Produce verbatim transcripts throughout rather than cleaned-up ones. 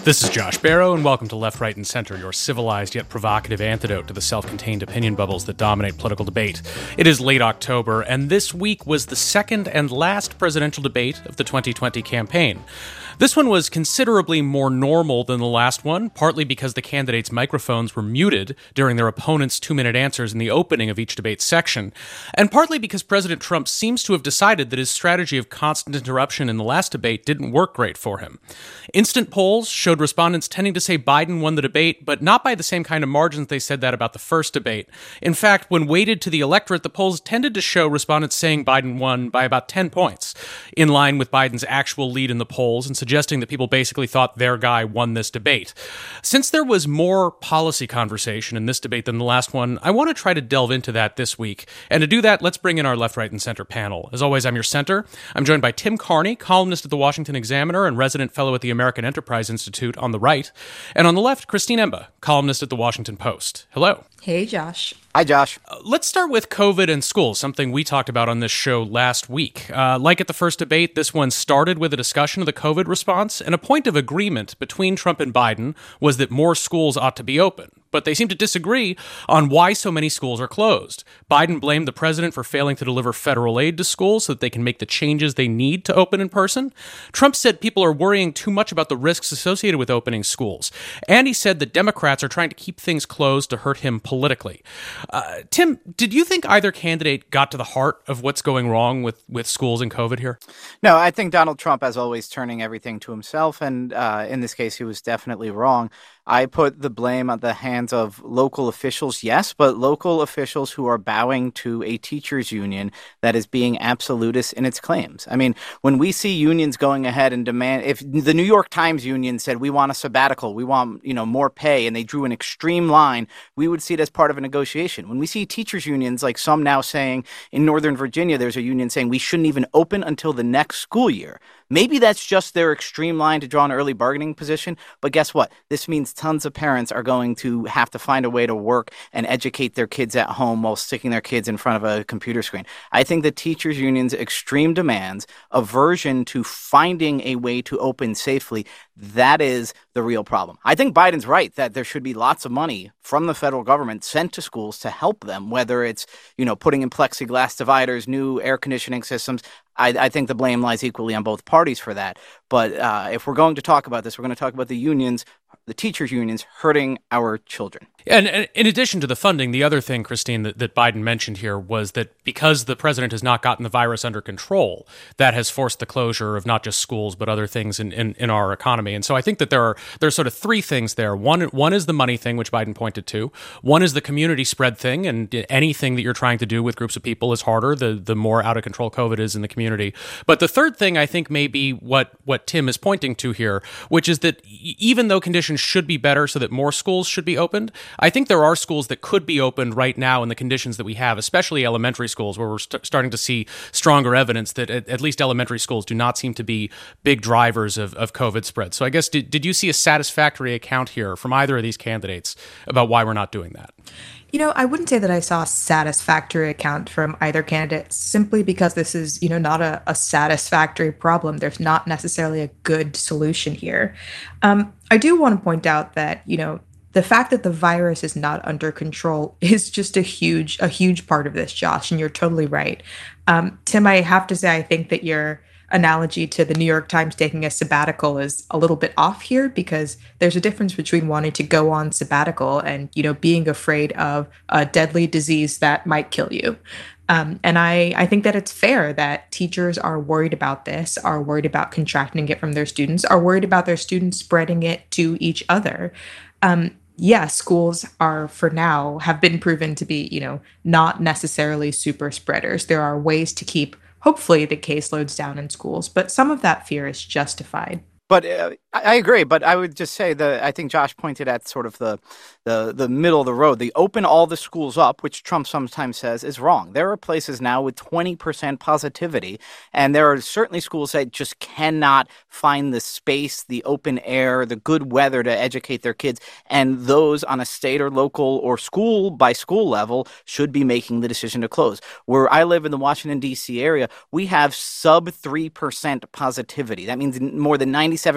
This is Josh Barrow, and welcome to Left, Right, and Center, your civilized yet provocative antidote to the self-contained opinion bubbles that dominate political debate. It is late October, and this week was the second and last presidential debate of the twenty twenty campaign. This one was considerably more normal than the last one, partly because the candidates' microphones were muted during their opponents' two-minute answers in the opening of each debate section, and partly because President Trump seems to have decided that his strategy of constant interruption in the last debate didn't work great for him. Instant polls showed respondents tending to say Biden won the debate, but not by the same kind of margins they said that about the first debate. In fact, when weighted to the electorate, the polls tended to show respondents saying Biden won by about ten points, in line with Biden's actual lead in the polls and suggesting that people basically thought their guy won this debate. Since there was more policy conversation in this debate than the last one, I want to try to delve into that this week. And to do that, let's bring in our Left, Right, and Center panel. As always, I'm your center. I'm joined by Tim Carney, columnist at the Washington Examiner and resident fellow at the American Enterprise Institute on the right. And on the left, Christine Emba, columnist at the Washington Post. Hello. Hey, Josh. Hi, Josh. Uh, let's start with COVID and schools, something we talked about on this show last week. Uh, like at the first debate, this one started with a discussion of the COVID response, and a point of agreement between Trump and Biden was that more schools ought to be open. But they seem to disagree on why so many schools are closed. Biden blamed the president for failing to deliver federal aid to schools so that they can make the changes they need to open in person. Trump said people are worrying too much about the risks associated with opening schools. And he said that Democrats are trying to keep things closed to hurt him politically. Uh, Tim, did you think either candidate got to the heart of what's going wrong with, with schools and COVID here? No, I think Donald Trump, as always, turning everything to himself. And uh, in this case, he was definitely wrong. I put the blame on the hands of local officials, yes, but local officials who are bowing to a teachers union that is being absolutist in its claims. I mean, when we see unions going ahead and demand, if the New York Times union said we want a sabbatical, we want, you know, more pay, and they drew an extreme line, we would see it as part of a negotiation. When we see teachers unions, like some now saying in Northern Virginia, there's a union saying we shouldn't even open until the next school year. Maybe that's just their extreme line to draw an early bargaining position. But guess what? This means tons of parents are going to have to find a way to work and educate their kids at home while sticking their kids in front of a computer screen. I think the teachers union's extreme demands, aversion to finding a way to open safely, that is the real problem. I think Biden's right that there should be lots of money from the federal government sent to schools to help them, whether it's, you know, putting in plexiglass dividers, new air conditioning systems. I, I think the blame lies equally on both parties for that. But uh, if we're going to talk about this, we're going to talk about the unions, the teachers' unions hurting our children. And, and in addition to the funding, the other thing, Christine, that, that Biden mentioned here was that because the president has not gotten the virus under control, that has forced the closure of not just schools, but other things in, in, in our economy. And so I think that there are there's sort of three things there. One, one is the money thing, which Biden pointed to. One is the community spread thing, and anything that you're trying to do with groups of people is harder, the, the more out of control COVID is in the community. But the third thing, I think, may be what, what Tim is pointing to here, which is that even though conditions should be better so that more schools should be opened, I think there are schools that could be opened right now in the conditions that we have, especially elementary schools, where we're st- starting to see stronger evidence that at, at least elementary schools do not seem to be big drivers of, of COVID spread. So I guess, did, did you see a satisfactory account here from either of these candidates about why we're not doing that? You know, I wouldn't say that I saw a satisfactory account from either candidate simply because this is, you know, not a, a satisfactory problem. There's not necessarily a good solution here. Um, I do want to point out that, you know, the fact that the virus is not under control is just a huge, a huge part of this, Josh, and you're totally right. Um, Tim, I have to say, I think that your analogy to the New York Times taking a sabbatical is a little bit off here, because there's a difference between wanting to go on sabbatical and, you know, being afraid of a deadly disease that might kill you. Um, and I, I think that it's fair that teachers are worried about this, are worried about contracting it from their students, are worried about their students spreading it to each other. Um, yeah, schools are, for now, have been proven to be, you know, not necessarily super spreaders. There are ways to keep, hopefully, the caseloads down in schools, but some of that fear is justified. But uh, I agree. But I would just say that I think Josh pointed at sort of the, the the middle of the road. The open all the schools up, which Trump sometimes says is wrong. There are places now with twenty percent positivity, and there are certainly schools that just cannot find the space, the open air, the good weather to educate their kids. And those on a state or local or school by school level should be making the decision to close. Where I live in the Washington, D C area, we have sub three percent positivity. That means more than ninety-seven percent of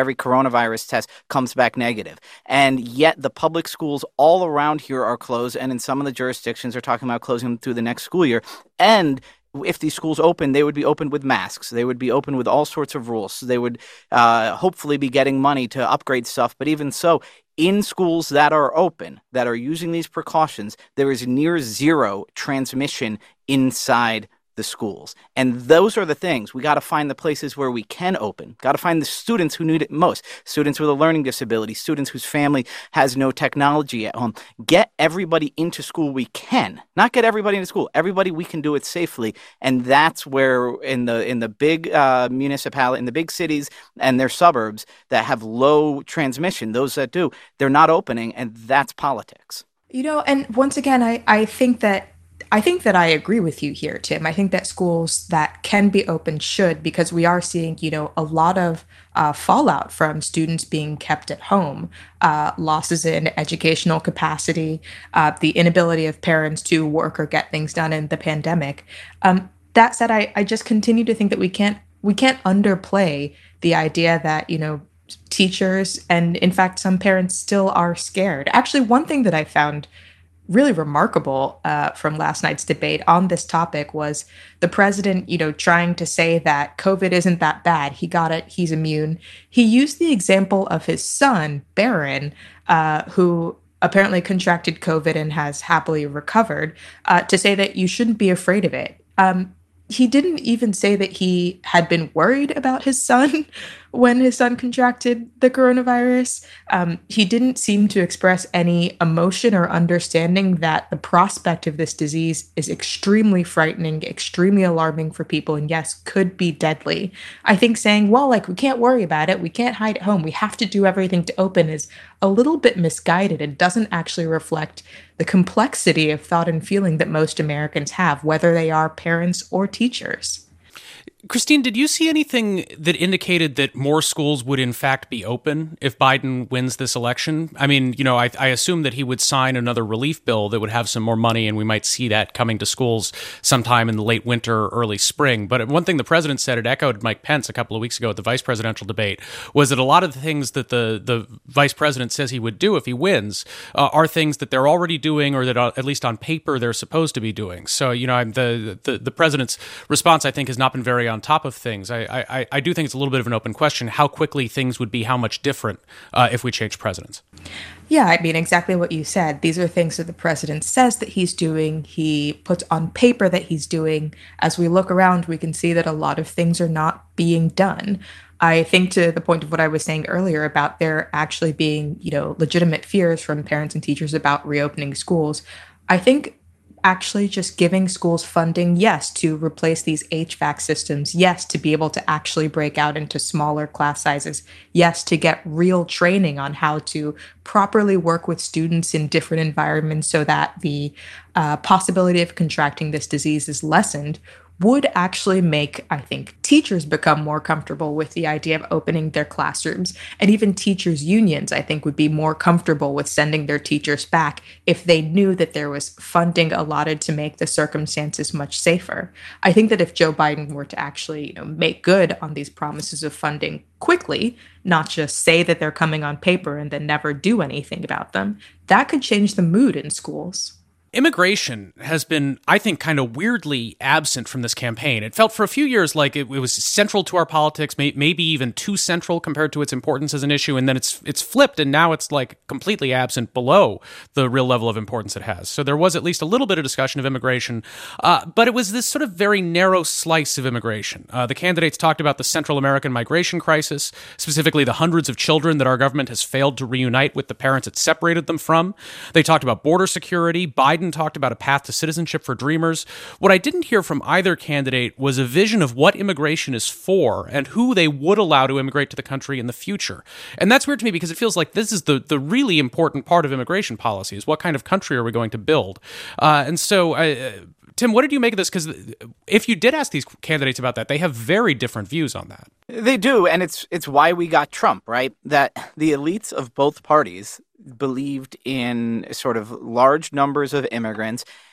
every coronavirus test comes back negative. And yet the public schools all around here are closed, and in some of the jurisdictions are talking about closing them through the next school year. And if these schools open, they would be open with masks. They would be open with all sorts of rules. They would uh, hopefully be getting money to upgrade stuff. But even so, in schools that are open, that are using these precautions, there is near zero transmission inside the schools. And those are the things. We got to find the places where we can open. Got to find the students who need it most. Students with a learning disability, students whose family has no technology at home. Get everybody into school we can. Not get everybody into school. Everybody we can do it safely. And that's where in the in the big uh, municipality, in the big cities and their suburbs that have low transmission, those that do, they're not opening, and that's politics. You know, and once again, I, I think that I think that I agree with you here, Tim. I think that schools that can be open should, because we are seeing, you know, a lot of uh, fallout from students being kept at home, uh, losses in educational capacity, uh, the inability of parents to work or get things done in the pandemic. Um, that said, I, I just continue to think that we can't we can't underplay the idea that, you know, teachers and in fact some parents still are scared. Actually, one thing that I found really remarkable uh, from last night's debate on this topic was the president, you know, trying to say that COVID isn't that bad. He got it. He's immune. He used the example of his son, Barron, uh, who apparently contracted COVID and has happily recovered, uh, to say that you shouldn't be afraid of it. Um, he didn't even say that he had been worried about his son when his son contracted the coronavirus. Um, he didn't seem to express any emotion or understanding that the prospect of this disease is extremely frightening, extremely alarming for people, and yes, could be deadly. I think saying, well, like, we can't worry about it, we can't hide at home, we have to do everything to open is a little bit misguided and doesn't actually reflect the complexity of thought and feeling that most Americans have, whether they are parents or teachers. Christine, did you see anything that indicated that more schools would in fact be open if Biden wins this election? I mean, you know, I, I assume that he would sign another relief bill that would have some more money, and we might see that coming to schools sometime in the late winter or early spring. But one thing the president said, it echoed Mike Pence a couple of weeks ago at the vice presidential debate, was that a lot of the things that the, the vice president says he would do if he wins uh, are things that they're already doing, or that uh, at least on paper they're supposed to be doing. So, you know, I'm the, the, the president's response, I think, has not been very on top of things. I, I I do think it's a little bit of an open question how quickly things would be, how much different uh, if we change presidents. Yeah, I mean, exactly what you said. These are things that the president says that he's doing. He puts on paper that he's doing. As we look around, we can see that a lot of things are not being done. I think to the point of what I was saying earlier about there actually being, you know, legitimate fears from parents and teachers about reopening schools, I think actually just giving schools funding, yes, to replace these H V A C systems, yes, to be able to actually break out into smaller class sizes, yes, to get real training on how to properly work with students in different environments so that the uh, possibility of contracting this disease is lessened, would actually make, I think, teachers become more comfortable with the idea of opening their classrooms. And even teachers' unions, I think, would be more comfortable with sending their teachers back if they knew that there was funding allotted to make the circumstances much safer. I think that if Joe Biden were to actually, you know, make good on these promises of funding quickly, not just say that they're coming on paper and then never do anything about them, that could change the mood in schools. Immigration has been, I think, kind of weirdly absent from this campaign. It felt for a few years like it, it was central to our politics, may, maybe even too central compared to its importance as an issue, and then it's it's flipped, and now it's like completely absent below the real level of importance it has. So there was at least a little bit of discussion of immigration, uh, but it was this sort of very narrow slice of immigration. Uh, the candidates talked about the Central American migration crisis, specifically the hundreds of children that our government has failed to reunite with the parents it separated them from. They talked about border security. Biden talked about a path to citizenship for dreamers. What I didn't hear from either candidate was a vision of what immigration is for and who they would allow to immigrate to the country in the future. And that's weird to me because it feels like this is the, the really important part of immigration policy, is what kind of country are we going to build? Uh, and so, uh, Tim, what did you make of this? Because if you did ask these candidates about that, they have very different views on that. They do, and it's it's why we got Trump, right? That the elites of both parties believed in sort of large numbers of immigrants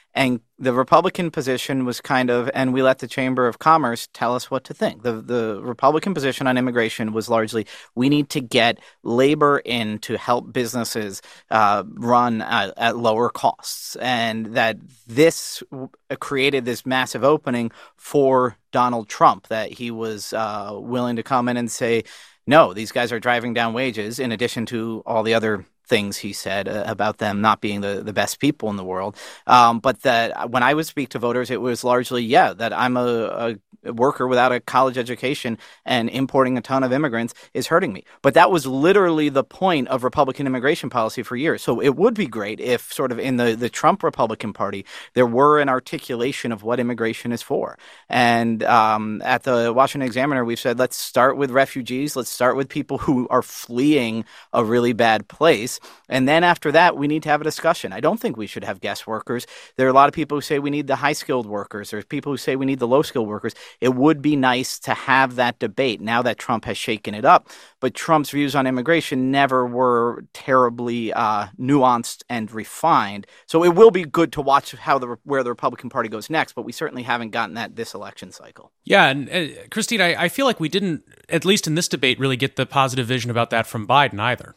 And the Republican position was kind of, and we let the Chamber of Commerce tell us what to think. The the Republican position on immigration was largely, we need to get labor in to help businesses uh, run at, at lower costs. And that this created this massive opening for Donald Trump, that he was uh, willing to come in and say, no, these guys are driving down wages, in addition to all the other things he said uh, about them not being the, the best people in the world. Um, but that when I would speak to voters, it was largely, yeah, that I'm a, a worker without a college education and importing a ton of immigrants is hurting me. But that was literally the point of Republican immigration policy for years. So it would be great if sort of in the, the Trump Republican Party, there were an articulation of what immigration is for. And um, at the Washington Examiner, we've said, let's start with refugees. Let's start with people who are fleeing a really bad place. And then after that, we need to have a discussion. I don't think we should have guest workers. There are a lot of people who say we need the high-skilled workers. There's people who say we need the low-skilled workers. It would be nice to have that debate now that Trump has shaken it up. But Trump's views on immigration never were terribly uh, nuanced and refined. So it will be good to watch how the where the Republican Party goes next. But we certainly haven't gotten that this election cycle. Yeah, and uh, Christine, I, I feel like we didn't, at least in this debate, really get the positive vision about that from Biden either.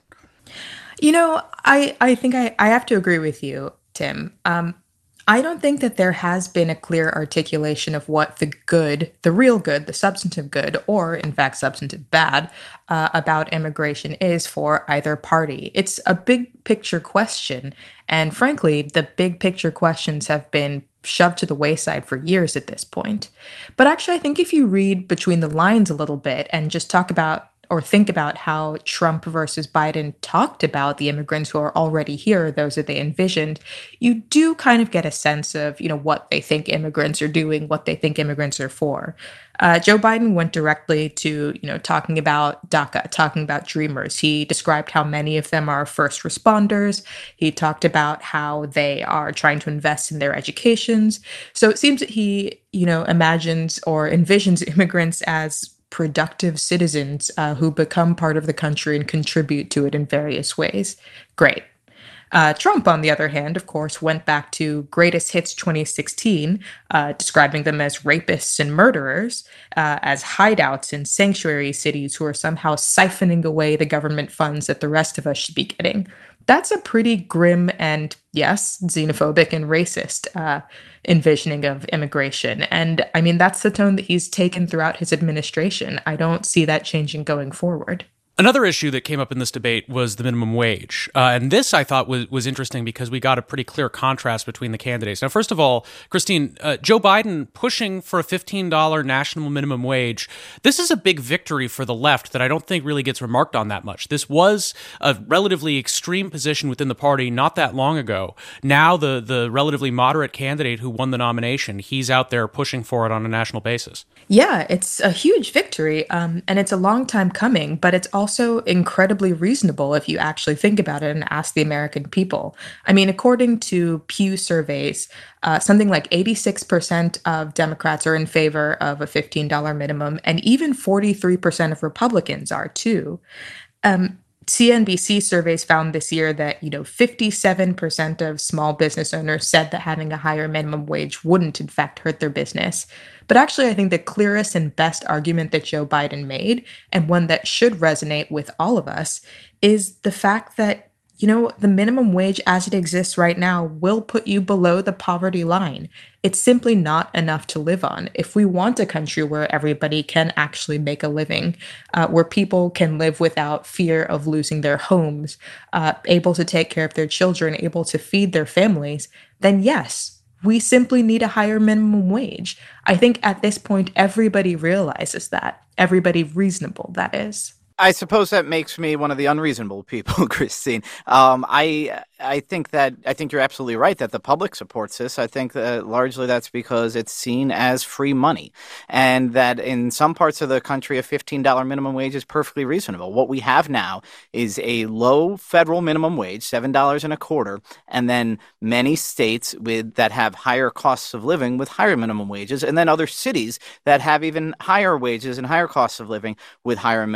You know, I, I think I, I have to agree with you, Tim. Um, I don't think that there has been a clear articulation of what the good, the real good, the substantive good, or in fact, substantive bad uh, about immigration is for either party. It's a big picture question. And frankly, the big picture questions have been shoved to the wayside for years at this point. But actually, I think if you read between the lines a little bit and just talk about or think about how Trump versus Biden talked about the immigrants who are already here, those that they envisioned, you do kind of get a sense of, you know, what they think immigrants are doing, what they think immigrants are for. Uh, Joe Biden went directly to, you know, talking about DACA, talking about Dreamers. He described how many of them are first responders. He talked about how they are trying to invest in their educations. So it seems that he, you know, imagines or envisions immigrants as productive citizens uh, who become part of the country and contribute to it in various ways. Great. Uh, Trump, on the other hand, of course, went back to Greatest Hits twenty sixteen, uh, describing them as rapists and murderers, uh, as hideouts in sanctuary cities who are somehow siphoning away the government funds that the rest of us should be getting. That's a pretty grim and, yes, xenophobic and racist uh, envisioning of immigration. And I mean, that's the tone that he's taken throughout his administration. I don't see that changing going forward. Another issue that came up in this debate was the minimum wage. Uh, and this, I thought, was, was interesting because we got a pretty clear contrast between the candidates. Now, first of all, Christine, uh, Joe Biden pushing for a fifteen dollars national minimum wage. This is a big victory for the left that I don't think really gets remarked on that much. This was a relatively extreme position within the party not that long ago. Now the, the relatively moderate candidate who won the nomination, he's out there pushing for it on a national basis. Yeah, it's a huge victory, um, and it's a long time coming, but it's also incredibly reasonable if you actually think about it and ask the American people. I mean, according to Pew surveys, uh, something like eighty-six percent of Democrats are in favor of a fifteen dollars minimum, and even forty-three percent of Republicans are too. Um, C N B C surveys found this year that, you know, fifty-seven percent of small business owners said that having a higher minimum wage wouldn't, in fact, hurt their business. But actually, I think the clearest and best argument that Joe Biden made, and one that should resonate with all of us, is the fact that, you know, the minimum wage as it exists right now will put you below the poverty line. It's simply not enough to live on. If we want a country where everybody can actually make a living, uh, where people can live without fear of losing their homes, uh, able to take care of their children, able to feed their families, then yes, we simply need a higher minimum wage. I think at this point, everybody realizes that. Everybody reasonable, that is. I suppose that makes me one of the unreasonable people, Christine. Um, I I think that I think you're absolutely right that the public supports this. I think that largely that's because it's seen as free money, and that in some parts of the country, a fifteen dollars minimum wage is perfectly reasonable. What we have now is a low federal minimum wage, seven dollars and a quarter, and then many states with that have higher costs of living with higher minimum wages, and then other cities that have even higher wages and higher costs of living with higher minimum wages.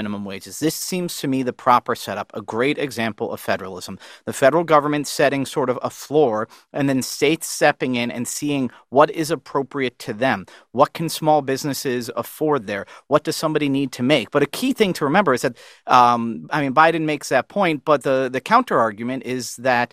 wages. This seems to me the proper setup, a great example of federalism. The federal government setting sort of a floor and then states stepping in and seeing what is appropriate to them. What can small businesses afford there? What does somebody need to make? But a key thing to remember is that, um, I mean, Biden makes that point, but the, the counter argument is that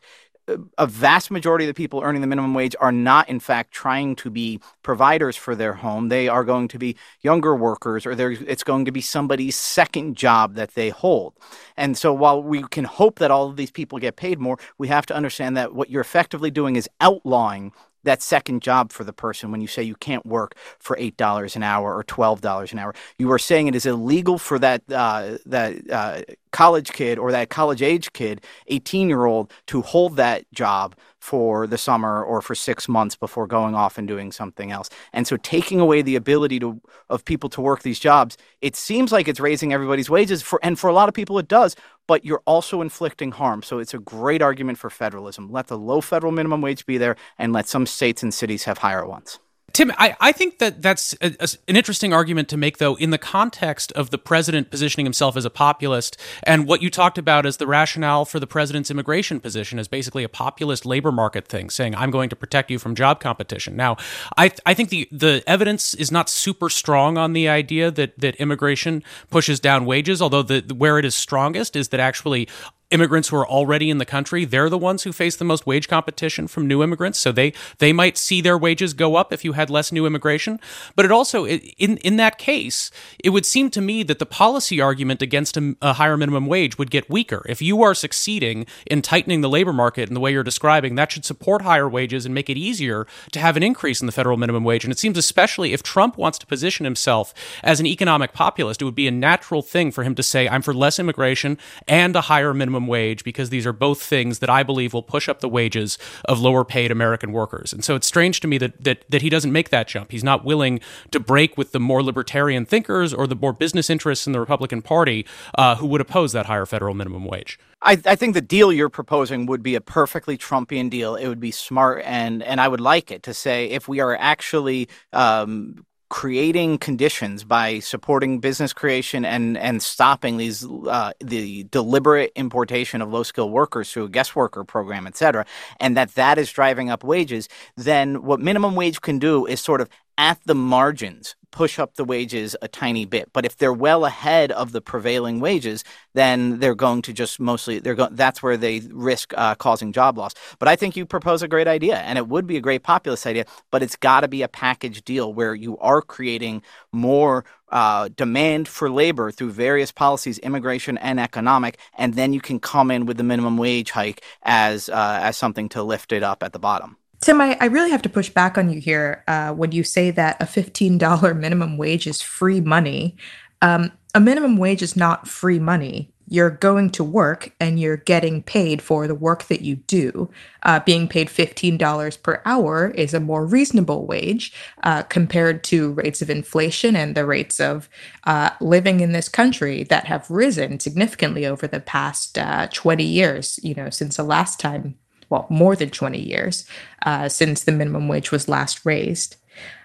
a vast majority of the people earning the minimum wage are not, in fact, trying to be providers for their home. They are going to be younger workers, or it's going to be somebody's second job that they hold. And so while we can hope that all of these people get paid more, we have to understand that what you're effectively doing is outlawing that second job for the person when you say you can't work for eight dollars an hour or twelve dollars an hour. You are saying it is illegal for that uh, that uh, college kid or that college-age kid, eighteen-year-old, to hold that job for the summer or for six months before going off and doing something else. And so taking away the ability to of people to work these jobs, it seems like it's raising everybody's wages, for, and for a lot of people it does, but you're also inflicting harm. So it's a great argument for federalism. Let the low federal minimum wage be there and let some states and cities have higher ones. Tim, I, I think that that's a, a, an interesting argument to make, though, in the context of the president positioning himself as a populist, and what you talked about as the rationale for the president's immigration position as basically a populist labor market thing, saying, I'm going to protect you from job competition. Now, I I think the, the evidence is not super strong on the idea that, that immigration pushes down wages, although the where it is strongest is that actually immigrants who are already in the country, they're the ones who face the most wage competition from new immigrants. So they they might see their wages go up if you had less new immigration. But it also, in in that case, it would seem to me that the policy argument against a, a higher minimum wage would get weaker. If you are succeeding in tightening the labor market in the way you're describing, that should support higher wages and make it easier to have an increase in the federal minimum wage. And it seems especially if Trump wants to position himself as an economic populist, it would be a natural thing for him to say, I'm for less immigration and a higher minimum wage, because these are both things that I believe will push up the wages of lower paid American workers. And so it's strange to me that that that he doesn't make that jump. He's not willing to break with the more libertarian thinkers or the more business interests in the Republican Party uh, who would oppose that higher federal minimum wage. I, I think the deal you're proposing would be a perfectly Trumpian deal. It would be smart, and and I would like it to say, if we are actually um, creating conditions by supporting business creation and and stopping these uh, the deliberate importation of low-skilled workers through a guest worker program, et cetera, and that that is driving up wages, then what minimum wage can do is sort of at the margins push up the wages a tiny bit. But if they're well ahead of the prevailing wages, then they're going to just mostly they're going. That's where they risk uh, causing job loss. But I think you propose a great idea, and it would be a great populist idea. But it's got to be a package deal where you are creating more uh, demand for labor through various policies, immigration and economic, and then you can come in with the minimum wage hike as uh, as something to lift it up at the bottom. Tim, I, I really have to push back on you here uh, when you say that a fifteen dollars minimum wage is free money. Um, a minimum wage is not free money. You're going to work and you're getting paid for the work that you do. Uh, being paid fifteen dollars per hour is a more reasonable wage uh, compared to rates of inflation and the rates of uh, living in this country that have risen significantly over the past uh, twenty years, you know, since the last time. Well, more than twenty years uh, since the minimum wage was last raised.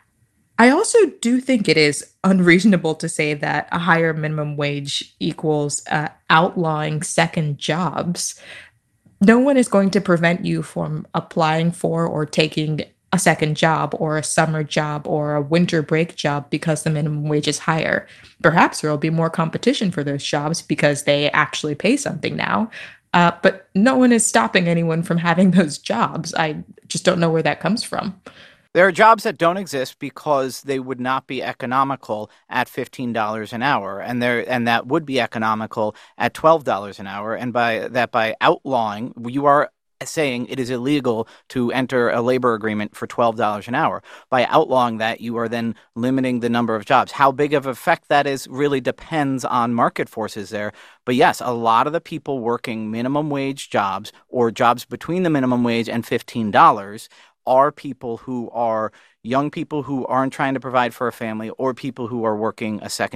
I also do think it is unreasonable to say that a higher minimum wage equals uh, outlawing second jobs. No one is going to prevent you from applying for or taking a second job or a summer job or a winter break job because the minimum wage is higher. Perhaps there will be more competition for those jobs because they actually pay something now. Uh, but no one is stopping anyone from having those jobs. I just don't know where that comes from. There are jobs that don't exist because they would not be economical at fifteen dollars an hour, and there and that would be economical at twelve dollars an hour. And by that, by outlawing, you are saying it is illegal to enter a labor agreement for twelve dollars an hour. By outlawing that, you are then limiting the number of jobs. How big of an effect that is really depends on market forces there. But yes, a lot of the people working minimum wage jobs or jobs between the minimum wage and fifteen dollars are people who are young people who aren't trying to provide for a family or people who are working a second job.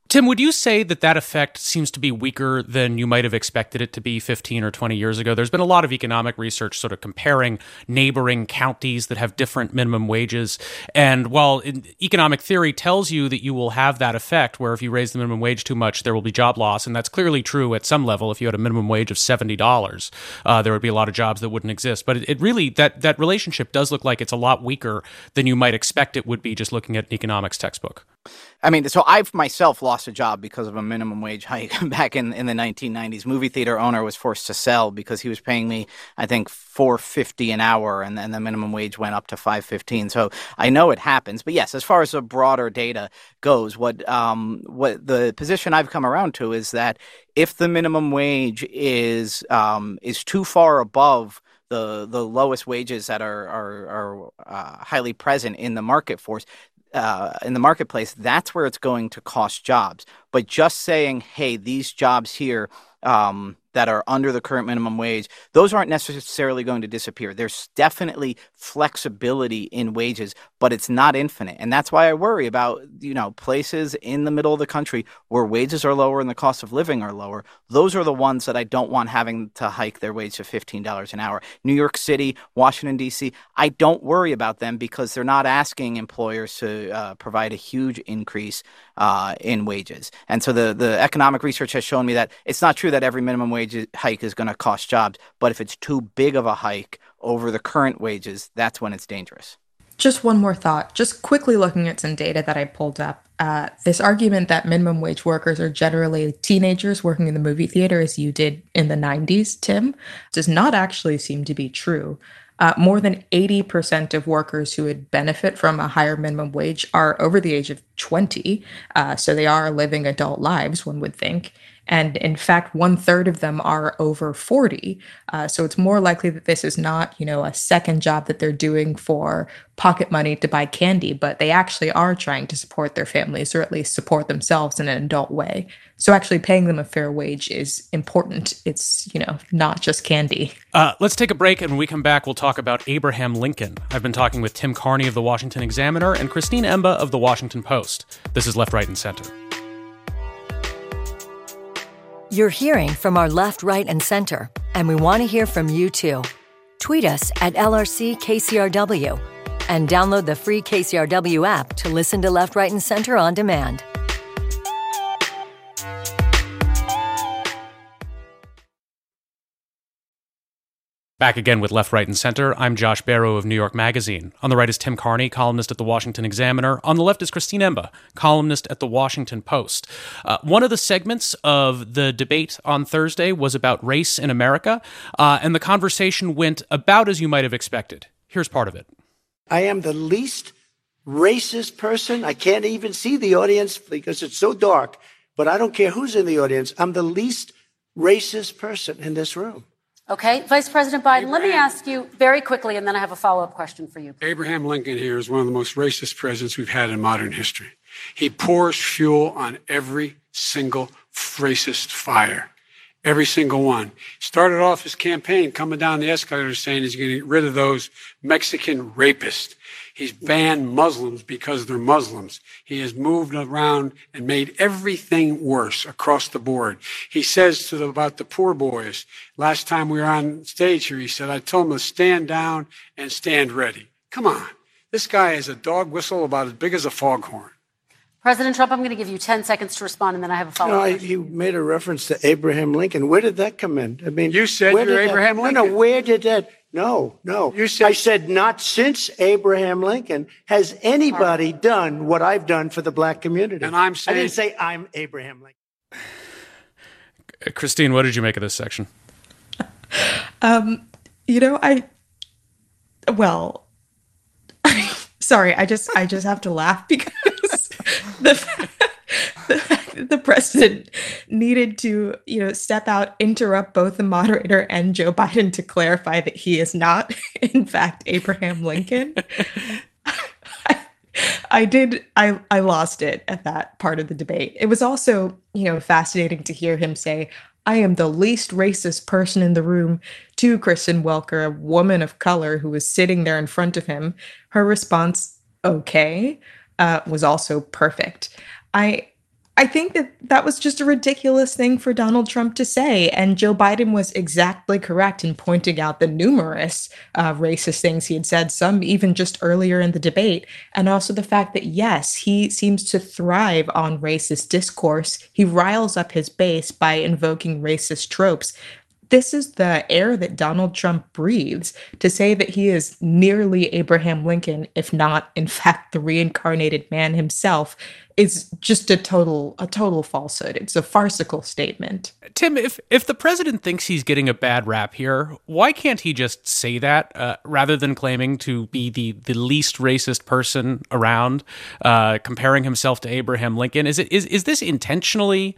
Tim, would you say that that effect seems to be weaker than you might have expected it to be fifteen or twenty years ago? There's been a lot of economic research sort of comparing neighboring counties that have different minimum wages. And while in, economic theory tells you that you will have that effect, where if you raise the minimum wage too much, there will be job loss. And that's clearly true at some level. If you had a minimum wage of seventy dollars, uh, there would be a lot of jobs that wouldn't exist. But it, it really, that, that relationship does look like it's a lot weaker than you might expect it would be just looking at an economics textbook. I mean, so I've myself lost a job because of a minimum wage hike back in, in the nineteen nineties. Movie theater owner was forced to sell because he was paying me, I think, four dollars and fifty cents an hour, and then the minimum wage went up to five dollars and fifteen cents. So I know it happens. But yes, as far as the broader data goes, what um, what the position I've come around to is that if the minimum wage is um, is too far above the the lowest wages that are are, are uh, highly present in the market force, Uh, in the marketplace, that's where it's going to cost jobs. But just saying, hey, these jobs here um, that are under the current minimum wage, those aren't necessarily going to disappear. There's definitely flexibility in wages, but it's not infinite. And that's why I worry about, you know, places in the middle of the country where wages are lower and the cost of living are lower. Those are the ones that I don't want having to hike their wage to fifteen dollars an hour. New York City, Washington, D C, I don't worry about them because they're not asking employers to uh, provide a huge increase uh, in wages. And so the, the economic research has shown me that it's not true that every minimum wage hike is going to cost jobs, but if it's too big of a hike over the current wages, that's when it's dangerous. Just one more thought, just quickly looking at some data that I pulled up. Uh, this argument that minimum wage workers are generally teenagers working in the movie theater, as you did in the nineties, Tim, does not actually seem to be true. Uh, more than eighty percent of workers who would benefit from a higher minimum wage are over the age of twenty, uh, so they are living adult lives, one would think. And in fact, one third of them are over forty. Uh, so it's more likely that this is not, you know, a second job that they're doing for pocket money to buy candy, but they actually are trying to support their families or at least support themselves in an adult way. So actually paying them a fair wage is important. It's, you know, not just candy. Uh, let's take a break, and when we come back, we'll talk about Abraham Lincoln. I've been talking with Tim Carney of the Washington Examiner and Christine Emba of the Washington Post. This is Left, Right, and Center. You're hearing from our left, right, and center, and we want to hear from you too. Tweet us at L R C K C R W and download the free K C R W app to listen to Left, Right, and Center on demand. Back again with Left, Right, and Center. I'm Josh Barrow of New York Magazine. On the right is Tim Carney, columnist at the Washington Examiner. On the left is Christine Emba, columnist at the Washington Post. Uh, one of the segments of the debate on Thursday was about race in America, uh, and the conversation went about as you might have expected. Here's part of it. I am the least racist person. I can't even see the audience because it's so dark, but I don't care who's in the audience. I'm the least racist person in this room. Okay. Vice President Biden, Abraham, let me ask you very quickly, and then I have a follow-up question for you. Abraham Lincoln here is one of the most racist presidents we've had in modern history. He pours fuel on every single racist fire, every single one. Started off his campaign coming down the escalator saying he's going to get rid of those Mexican rapists. He's banned Muslims because they're Muslims. He has moved around and made everything worse across the board. He says to the, about the poor boys, last time we were on stage here, he said, I told them to stand down and stand ready. Come on. This guy is a dog whistle about as big as a foghorn. President Trump, I'm going to give you ten seconds to respond, and then I have a follow-up. You know, I, he made a reference to Abraham Lincoln. Where did that come in? I mean, you said you're Abraham that, Lincoln. No, no, where did that? No, no. You said, I said not since Abraham Lincoln has anybody done what I've done for the black community. And I'm saying, I didn't say I'm Abraham Lincoln. Christine, what did you make of this section? um, you know, I, well, sorry, I just, I just have to laugh because the, the the president needed to, you know, step out, interrupt both the moderator and Joe Biden to clarify that he is not, in fact, Abraham Lincoln. I, I did, I, I lost it at that part of the debate. It was also, you know, fascinating to hear him say, I am the least racist person in the room, to Kristen Welker, a woman of color who was sitting there in front of him. Her response, okay, uh, was also perfect. I I think that that was just a ridiculous thing for Donald Trump to say. And Joe Biden was exactly correct in pointing out the numerous uh, racist things he had said, some even just earlier in the debate. And also the fact that, yes, he seems to thrive on racist discourse. He riles up his base by invoking racist tropes. This is the air that Donald Trump breathes. To say that he is nearly Abraham Lincoln, if not, in fact, the reincarnated man himself, is just a total a total falsehood. It's a farcical statement. Tim, if if the president thinks he's getting a bad rap here, why can't he just say that uh, rather than claiming to be the, the least racist person around, uh, comparing himself to Abraham Lincoln? Is it is is this intentionally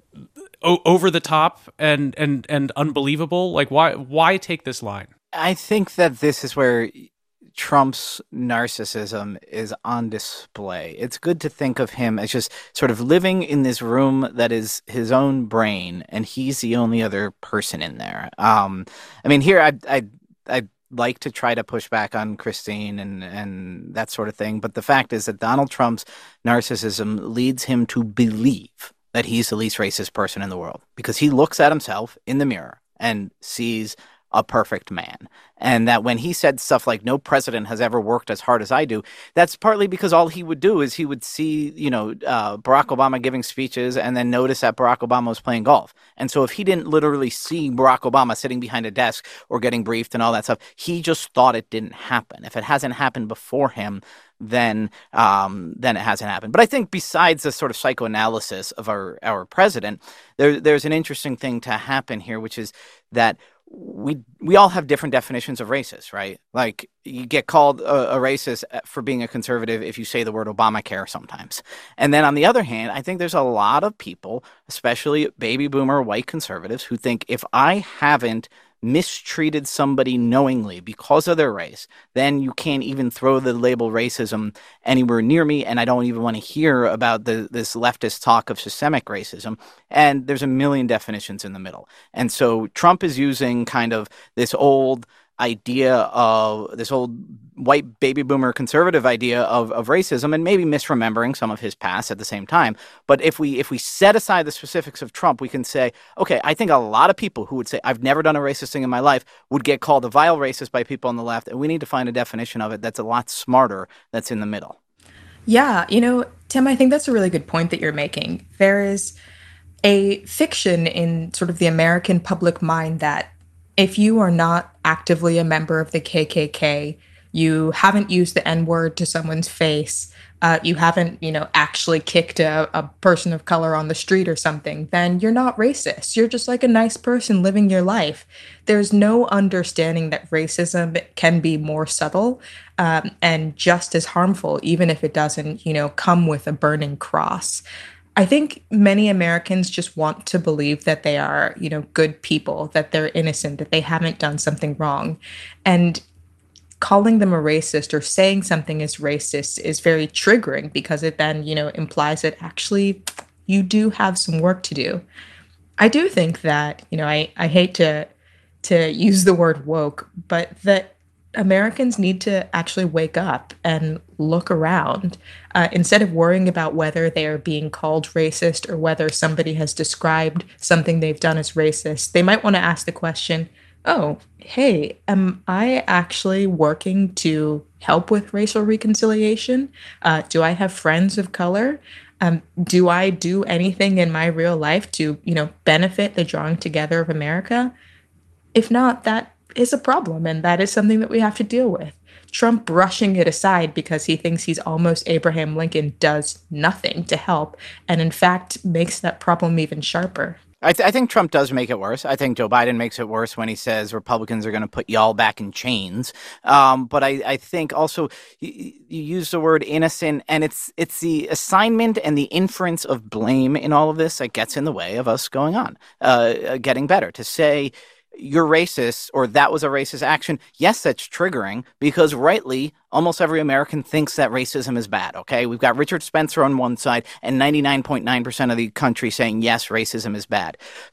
o- over the top and and and unbelievable? Like, why why take this line? I think that this is where Trump's narcissism is on display. It's good to think of him as just sort of living in this room that is his own brain, and he's the only other person in there. Um, I mean, here I I I like to try to push back on Christine and and that sort of thing, but the fact is that Donald Trump's narcissism leads him to believe that he's the least racist person in the world because he looks at himself in the mirror and sees a perfect man. And that when he said stuff like, no president has ever worked as hard as I do, that's partly because all he would do is he would see, you know, uh, Barack Obama giving speeches and then notice that Barack Obama was playing golf. And so if he didn't literally see Barack Obama sitting behind a desk or getting briefed and all that stuff, he just thought it didn't happen. If it hasn't happened before him, then um, then it hasn't happened. But I think besides the sort of psychoanalysis of our, our president, there, there's an interesting thing to happen here, which is that we we all have different definitions of racist, right? Like, you get called a, a racist for being a conservative if you say the word Obamacare sometimes. And then on the other hand, I think there's a lot of people, especially baby boomer white conservatives, who think if I haven't mistreated somebody knowingly because of their race, then you can't even throw the label racism anywhere near me, and I don't even want to hear about the this leftist talk of systemic racism. And there's a million definitions in the middle. And so Trump is using kind of this old idea of this old white baby boomer conservative idea of, of racism, and maybe misremembering some of his past at the same time. But if we if we set aside the specifics of Trump, we can say, okay, I think a lot of people who would say, I've never done a racist thing in my life, would get called a vile racist by people on the left. And we need to find a definition of it that's a lot smarter, that's in the middle. Yeah, you know, Tim, I think that's a really good point that you're making. There is a fiction in sort of the American public mind that if you are not actively a member of the K K K, you haven't used the N-word to someone's face, uh, you haven't, you know, actually kicked a, a person of color on the street or something, then you're not racist. You're just like a nice person living your life. There's no understanding that racism can be more subtle um, and just as harmful, even if it doesn't, you know, come with a burning cross. I think many Americans just want to believe that they are, you know, good people, that they're innocent, that they haven't done something wrong. And calling them a racist or saying something is racist is very triggering because it then, you know, implies that actually you do have some work to do. I do think that, you know, I, I hate to to use the word woke, but that Americans need to actually wake up and look around. Uh, instead of worrying about whether they are being called racist or whether somebody has described something they've done as racist, they might want to ask the question, oh, hey, am I actually working to help with racial reconciliation? Uh, do I have friends of color? Um, do I do anything in my real life to, you know, benefit the drawing together of America? If not, that is a problem, and that is something that we have to deal with. Trump brushing it aside because he thinks he's almost Abraham Lincoln does nothing to help, and in fact makes that problem even sharper. I, th- I think Trump does make it worse. I think Joe Biden makes it worse when he says Republicans are going to put y'all back in chains. Um, but I, I think also you, you use the word innocent, and it's it's the assignment and the inference of blame in all of this that gets in the way of us going on, uh, getting better. To say you're racist or that was a racist action, yes, that's triggering because rightly almost every American thinks that racism is bad, okay? We've got Richard Spencer on one side and ninety-nine point nine percent of the country saying, yes, racism is bad.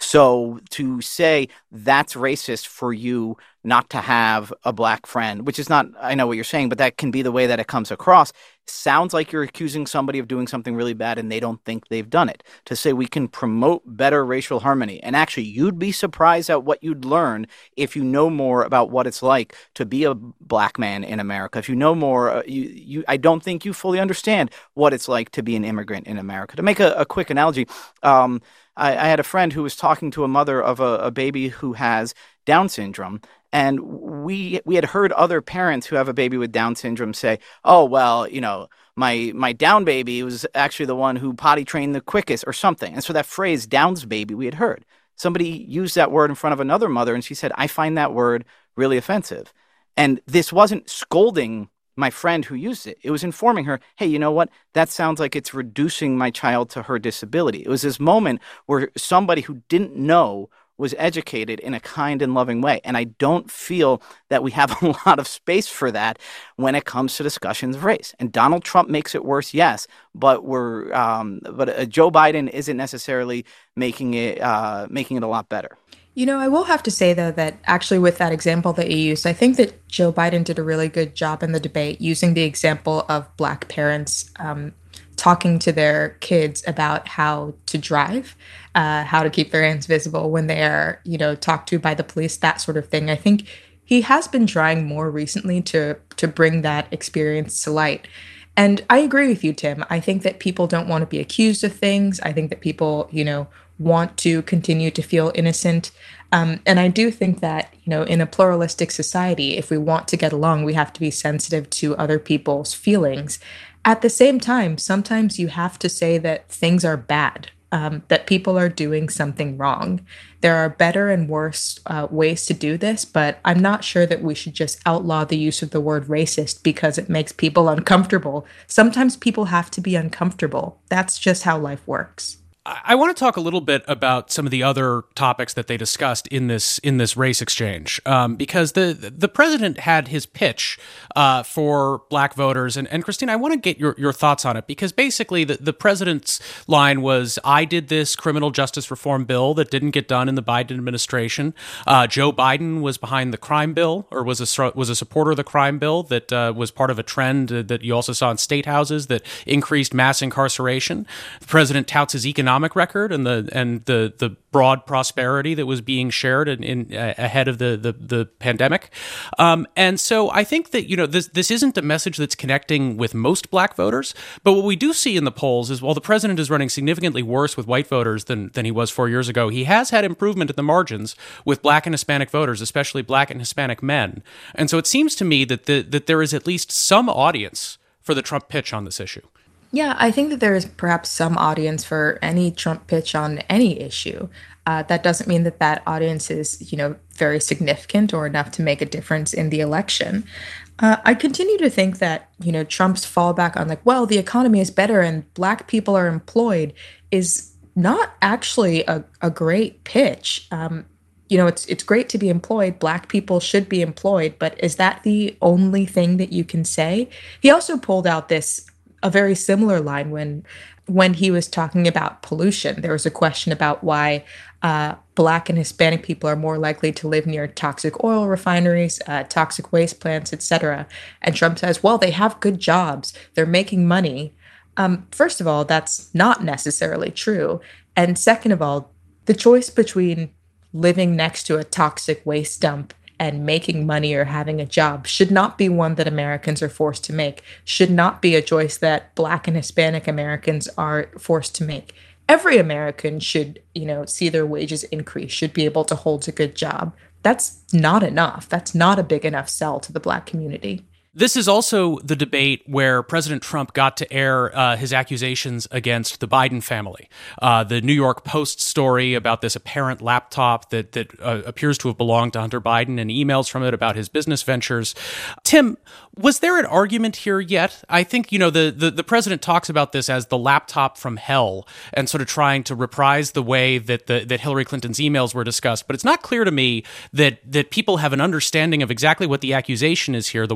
So to say that's racist for you not to have a black friend, which is not, I know what you're saying, but that can be the way that it comes across, sounds like you're accusing somebody of doing something really bad and they don't think they've done it. To say we can promote better racial harmony, and actually you'd be surprised at what you'd learn if you know more about what it's like to be a black man in America. If you know more, uh, you, you, I don't think you fully understand what it's like to be an immigrant in America. To make a, a quick analogy, um, I, I had a friend who was talking to a mother of a, a baby who has Down syndrome. And we we had heard other parents who have a baby with Down syndrome say, oh, well, you know, my my Down baby was actually the one who potty trained the quickest or something. And so that phrase, Down's baby, we had heard. Somebody used that word in front of another mother, and she said, I find that word really offensive. And this wasn't scolding my friend who used it. It was informing her, hey, you know what? That sounds like it's reducing my child to her disability. It was this moment where somebody who didn't know was educated in a kind and loving way. And I don't feel that we have a lot of space for that when it comes to discussions of race. And Donald Trump makes it worse, yes, but we're um, but uh, Joe Biden isn't necessarily making it uh, making it a lot better. You know, I will have to say, though, that actually with that example that you used, I think that Joe Biden did a really good job in the debate using the example of Black parents um, talking to their kids about how to drive, uh, how to keep their hands visible when they are, you know, talked to by the police, that sort of thing. I think he has been trying more recently to to bring that experience to light. And I agree with you, Tim. I think that people don't want to be accused of things. I think that people, you know, want to continue to feel innocent. Um, and I do think that, you know, in a pluralistic society, if we want to get along, we have to be sensitive to other people's feelings. At the same time, sometimes you have to say that things are bad, um, that people are doing something wrong. There are better and worse uh, ways to do this, but I'm not sure that we should just outlaw the use of the word racist because it makes people uncomfortable. Sometimes people have to be uncomfortable. That's just how life works. I want to talk a little bit about some of the other topics that they discussed in this in this race exchange, um, because the the president had his pitch uh, for black voters, and, and Christine, I want to get your, your thoughts on it, because basically the, the president's line was, I did this criminal justice reform bill that didn't get done in the Biden administration. Uh, Joe Biden was behind the crime bill, or was a was a supporter of the crime bill that uh, was part of a trend that you also saw in state houses that increased mass incarceration. The president touts his economic record and the and the the broad prosperity that was being shared in, in uh, ahead of the the, the pandemic, um, and so I think that you know this this isn't a message that's connecting with most black voters. But what we do see in the polls is, while the president is running significantly worse with white voters than than he was four years ago, he has had improvement at the margins with black and Hispanic voters, especially black and Hispanic men. And so it seems to me that the, that there is at least some audience for the Trump pitch on this issue. Yeah, I think that there is perhaps some audience for any Trump pitch on any issue. Uh, that doesn't mean that that audience is, you know, very significant or enough to make a difference in the election. Uh, I continue to think that, you know, Trump's fallback on like, well, the economy is better and black people are employed is not actually a, a great pitch. Um, you know, it's it's great to be employed. Black people should be employed. But is that the only thing that you can say? He also pulled out this a very similar line when when he was talking about pollution. There was a question about why uh, Black and Hispanic people are more likely to live near toxic oil refineries, uh, toxic waste plants, et cetera. And Trump says, well, they have good jobs. They're making money. Um, first of all, that's not necessarily true. And second of all, the choice between living next to a toxic waste dump and making money or having a job should not be one that Americans are forced to make, should not be a choice that Black and Hispanic Americans are forced to make. Every American should, you know, see their wages increase, should be able to hold a good job. That's not enough. That's not a big enough sell to the Black community. This is also the debate where President Trump got to air uh, his accusations against the Biden family. Uh, the New York Post story about this apparent laptop that that uh, appears to have belonged to Hunter Biden, and emails from it about his business ventures. Tim, was there an argument here yet? I think, you know, the, the, the president talks about this as the laptop from hell and sort of trying to reprise the way that the, that Hillary Clinton's emails were discussed. But it's not clear to me that that people have an understanding of exactly what the accusation is here. The Wall Street Journal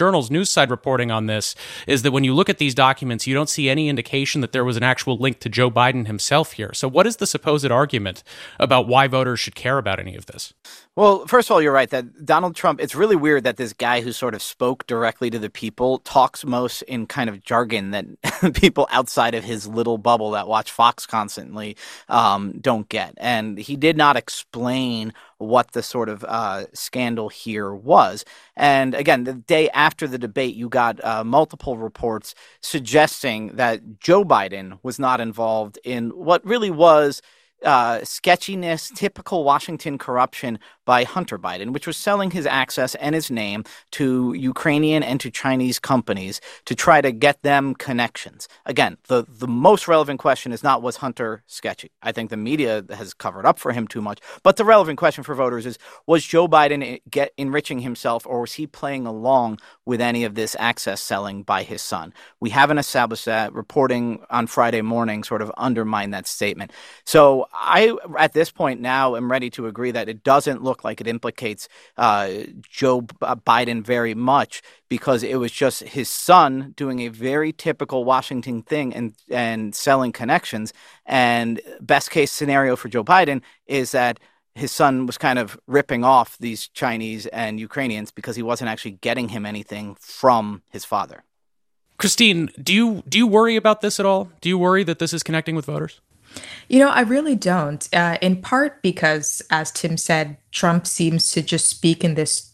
Journal's news side reporting on this is that when you look at these documents, you don't see any indication that there was an actual link to Joe Biden himself here. So what is the supposed argument about why voters should care about any of this? Well, first of all, you're right that Donald Trump, it's really weird that this guy who sort of spoke directly to the people talks most in kind of jargon that people outside of his little bubble that watch Fox constantly um, don't get. And he did not explain what the sort of uh, scandal here was. And again, the day after the debate, you got uh, multiple reports suggesting that Joe Biden was not involved in what really was Uh, sketchiness, typical Washington corruption by Hunter Biden, which was selling his access and his name to Ukrainian and to Chinese companies to try to get them connections. Again, the, the most relevant question is not, was Hunter sketchy? I think the media has covered up for him too much. But the relevant question for voters is, was Joe Biden get enriching himself, or was he playing along with any of this access selling by his son? We haven't established that. Reporting on Friday morning sort of undermined that statement. So I, at this point now, am ready to agree that it doesn't look like it implicates uh, Joe Biden very much, because it was just his son doing a very typical Washington thing and, and selling connections. And best case scenario for Joe Biden is that his son was kind of ripping off these Chinese and Ukrainians because he wasn't actually getting him anything from his father. Christine, do you do you worry about this at all? Do you worry that this is connecting with voters? You know, I really don't, uh, in part because, as Tim said, Trump seems to just speak in this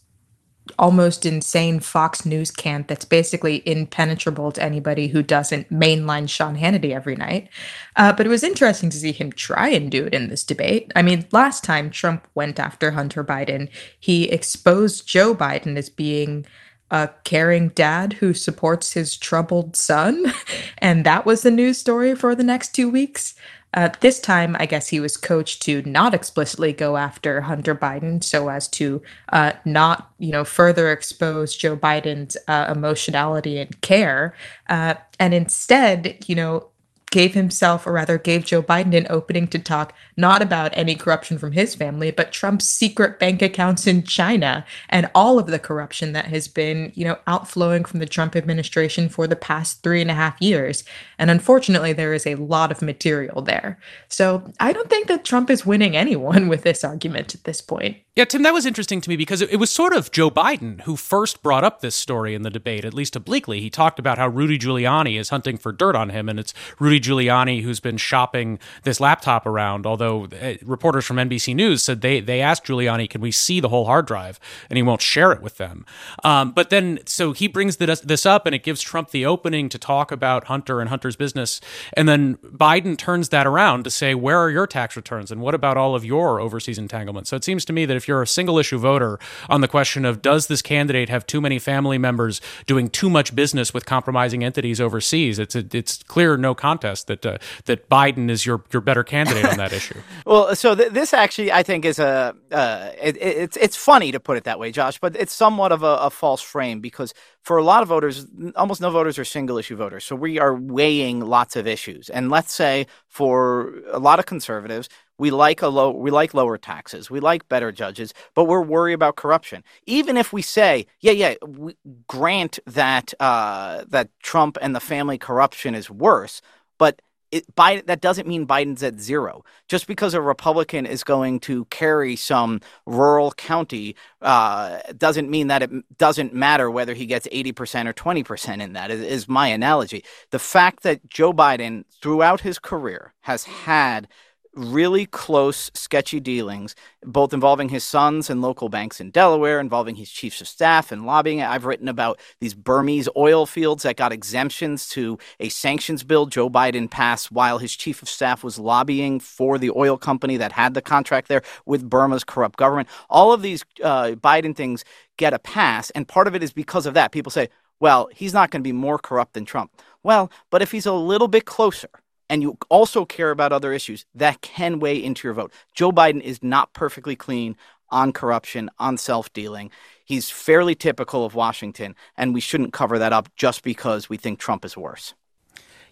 almost insane Fox News cant that's basically impenetrable to anybody who doesn't mainline Sean Hannity every night. Uh, but it was interesting to see him try and do it in this debate. I mean, last time Trump went after Hunter Biden, he exposed Joe Biden as being a caring dad who supports his troubled son. And that was the news story for the next two weeks. Uh, this time, I guess he was coached to not explicitly go after Hunter Biden so as to uh, not, you know, further expose Joe Biden's uh, emotionality and care. Uh, and instead, you know, gave himself, or rather gave Joe Biden an opening to talk not about any corruption from his family, but Trump's secret bank accounts in China and all of the corruption that has been, you know, outflowing from the Trump administration for the past three and a half years. And unfortunately, there is a lot of material there. So I don't think that Trump is winning anyone with this argument at this point. Yeah, Tim, that was interesting to me because it, it was sort of Joe Biden who first brought up this story in the debate, at least obliquely. He talked about how Rudy Giuliani is hunting for dirt on him, and it's Rudy Giuliani who's been shopping this laptop around, although uh, reporters from N B C News said they they asked Giuliani, can we see the whole hard drive? And he won't share it with them. Um, but then, so he brings this, this up, and it gives Trump the opening to talk about Hunter and Hunter's business. And then Biden turns that around to say, where are your tax returns? And what about all of your overseas entanglements? So it seems to me that if you're a single issue voter on the question of does this candidate have too many family members doing too much business with compromising entities overseas, it's a, it's clear, no contest that uh, that Biden is your your better candidate on that issue. Well, so th- this actually, I think, is a uh, it, it's it's funny to put it that way, Josh, but it's somewhat of a, a false frame, because for a lot of voters, almost no voters are single issue voters. So we are weighing lots of issues, and let's say for a lot of conservatives, we like a low, we like lower taxes, we like better judges, but we're worried about corruption. Even if we say, yeah, yeah, we grant that uh, that Trump and the family corruption is worse, but It, Biden, that doesn't mean Biden's at zero. Just because a Republican is going to carry some rural county uh, doesn't mean that it doesn't matter whether he gets eighty percent or twenty percent in that, is, is my analogy. The fact that Joe Biden, throughout his career, has had really close, sketchy dealings, both involving his sons and local banks in Delaware, involving his chiefs of staff and lobbying. I've written about these Burmese oil fields that got exemptions to a sanctions bill Joe Biden passed while his chief of staff was lobbying for the oil company that had the contract there with Burma's corrupt government. All of these uh, Biden things get a pass, and part of it is because of that. People say, well, he's not going to be more corrupt than Trump. Well, but if he's a little bit closer, and you also care about other issues, that can weigh into your vote. Joe Biden is not perfectly clean on corruption, on self-dealing. He's fairly typical of Washington, and we shouldn't cover that up just because we think Trump is worse.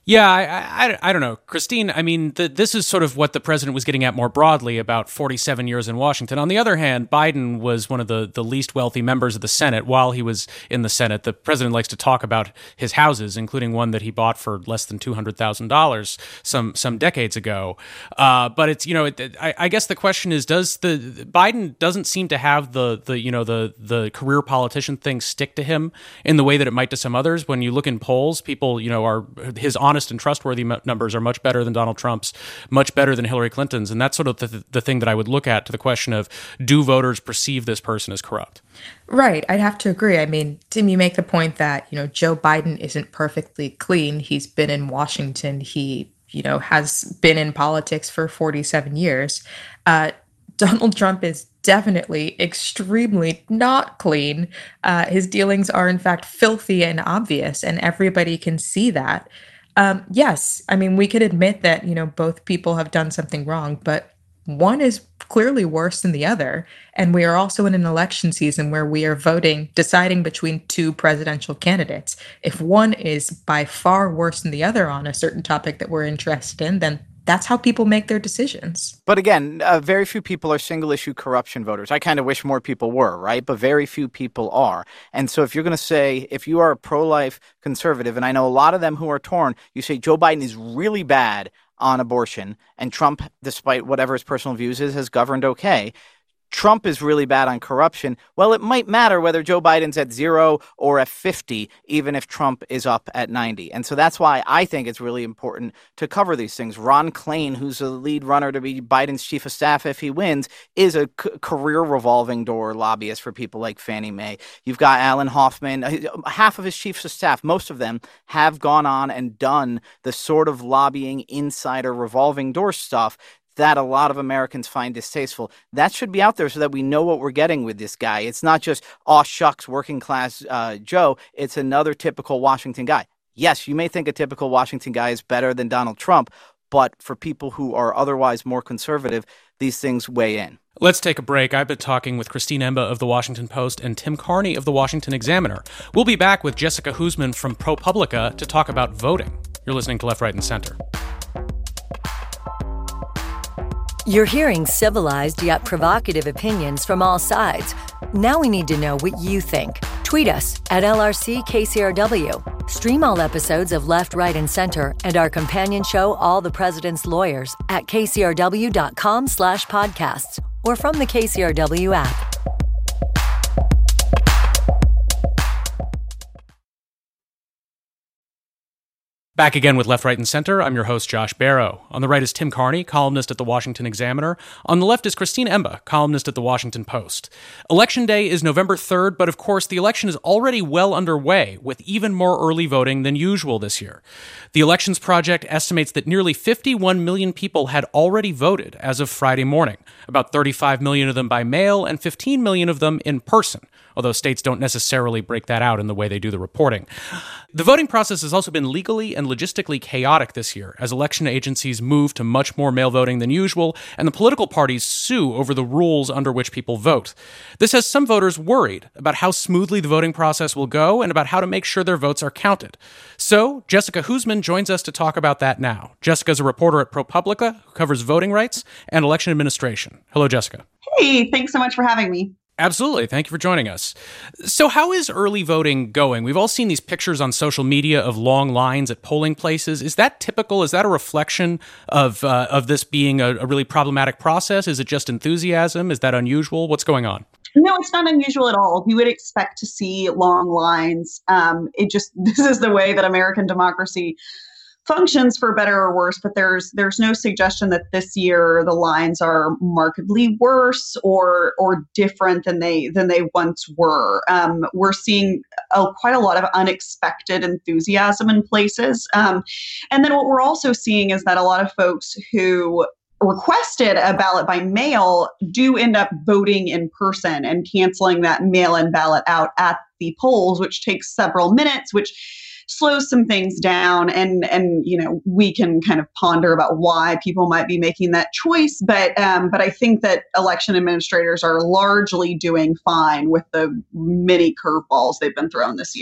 Yeah, I, I, I don't know. Christine, I mean, the, this is sort of what the president was getting at more broadly about forty-seven years in Washington. On the other hand, Biden was one of the, the least wealthy members of the Senate while he was in the Senate. The president likes to talk about his houses, including one that he bought for less than two hundred thousand dollars some some decades ago. Uh, but it's, you know, it, I, I guess the question is, does the Biden doesn't seem to have the, the you know, the, the career politician thing stick to him in the way that it might to some others. When you look in polls, people, you know, are his honest and trustworthy m- numbers are much better than Donald Trump's, much better than Hillary Clinton's. And that's sort of the, the thing that I would look at to the question of, do voters perceive this person as corrupt? Right. I'd have to agree. I mean, Tim, you make the point that, you know, Joe Biden isn't perfectly clean. He's been in Washington. He, you know, has been in politics for forty-seven years. Uh, Donald Trump is definitely extremely not clean. Uh, his dealings are, in fact, filthy and obvious, and everybody can see that. Um, yes, I mean, we could admit that, you know, both people have done something wrong, but one is clearly worse than the other. And we are also in an election season where we are voting, deciding between two presidential candidates. If one is by far worse than the other on a certain topic that we're interested in, then that's how people make their decisions. But again, uh, very few people are single-issue corruption voters. I kind of wish more people were, right? But very few people are. And so if you're going to say, if you are a pro-life conservative, and I know a lot of them who are torn, you say Joe Biden is really bad on abortion, and Trump, despite whatever his personal views is, has governed okay. Trump is really bad on corruption. Well, it might matter whether Joe Biden's at zero or at fifty, even if Trump is up at ninety. And so that's why I think it's really important to cover these things. Ron Klain, who's the lead runner to be Biden's chief of staff if he wins, is a c- career revolving door lobbyist for people like Fannie Mae. You've got Alan Hoffman. Half of his chiefs of staff, most of them, have gone on and done the sort of lobbying insider revolving door stuff that a lot of Americans find distasteful. That should be out there so that we know what we're getting with this guy. It's not just, aw shucks, working class uh, Joe. It's another typical Washington guy. Yes, you may think a typical Washington guy is better than Donald Trump, but for people who are otherwise more conservative, these things weigh in. Let's take a break. I've been talking with Christine Emba of The Washington Post and Tim Carney of The Washington Examiner. We'll be back with Jessica Huseman from ProPublica to talk about voting. You're listening to Left, Right, and Center. You're hearing civilized yet provocative opinions from all sides. Now we need to know what you think. Tweet us at L R C K C R W. Stream all episodes of Left, Right, and Center and our companion show, All the President's Lawyers, at kcrw.com slash podcasts or from the K C R W app. Back again with Left, Right, and Center. I'm your host, Josh Barrow. On the right is Tim Carney, columnist at The Washington Examiner. On the left is Christine Emba, columnist at The Washington Post. Election Day is November third, but of course the election is already well underway, with even more early voting than usual this year. The Elections Project estimates that nearly fifty-one million people had already voted as of Friday morning, about thirty-five million of them by mail and fifteen million of them in person, although states don't necessarily break that out in the way they do the reporting. The voting process has also been legally and logistically chaotic this year, as election agencies move to much more mail voting than usual, and the political parties sue over the rules under which people vote. This has some voters worried about how smoothly the voting process will go and about how to make sure their votes are counted. So, Jessica Huseman joins us to talk about that now. Jessica's a reporter at ProPublica who covers voting rights and election administration. Hello, Jessica. Hey, thanks so much for having me. Absolutely. Thank you for joining us. So how is early voting going? We've all seen these pictures on social media of long lines at polling places. Is that typical? Is that a reflection of uh, of this being a, a really problematic process? Is it just enthusiasm? Is that unusual? What's going on? No, it's not unusual at all. We would expect to see long lines. Um, it just, this is the way that American democracy functions, for better or worse, but there's there's no suggestion that this year the lines are markedly worse or or different than they than they once were. Um, we're seeing a, quite a lot of unexpected enthusiasm in places, um, and then what we're also seeing is that a lot of folks who requested a ballot by mail do end up voting in person and canceling that mail-in ballot out at the polls, which takes several minutes, which slows some things down, and and you know we can kind of ponder about why people might be making that choice, but um, but I think that election administrators are largely doing fine with the many curveballs they've been thrown this year.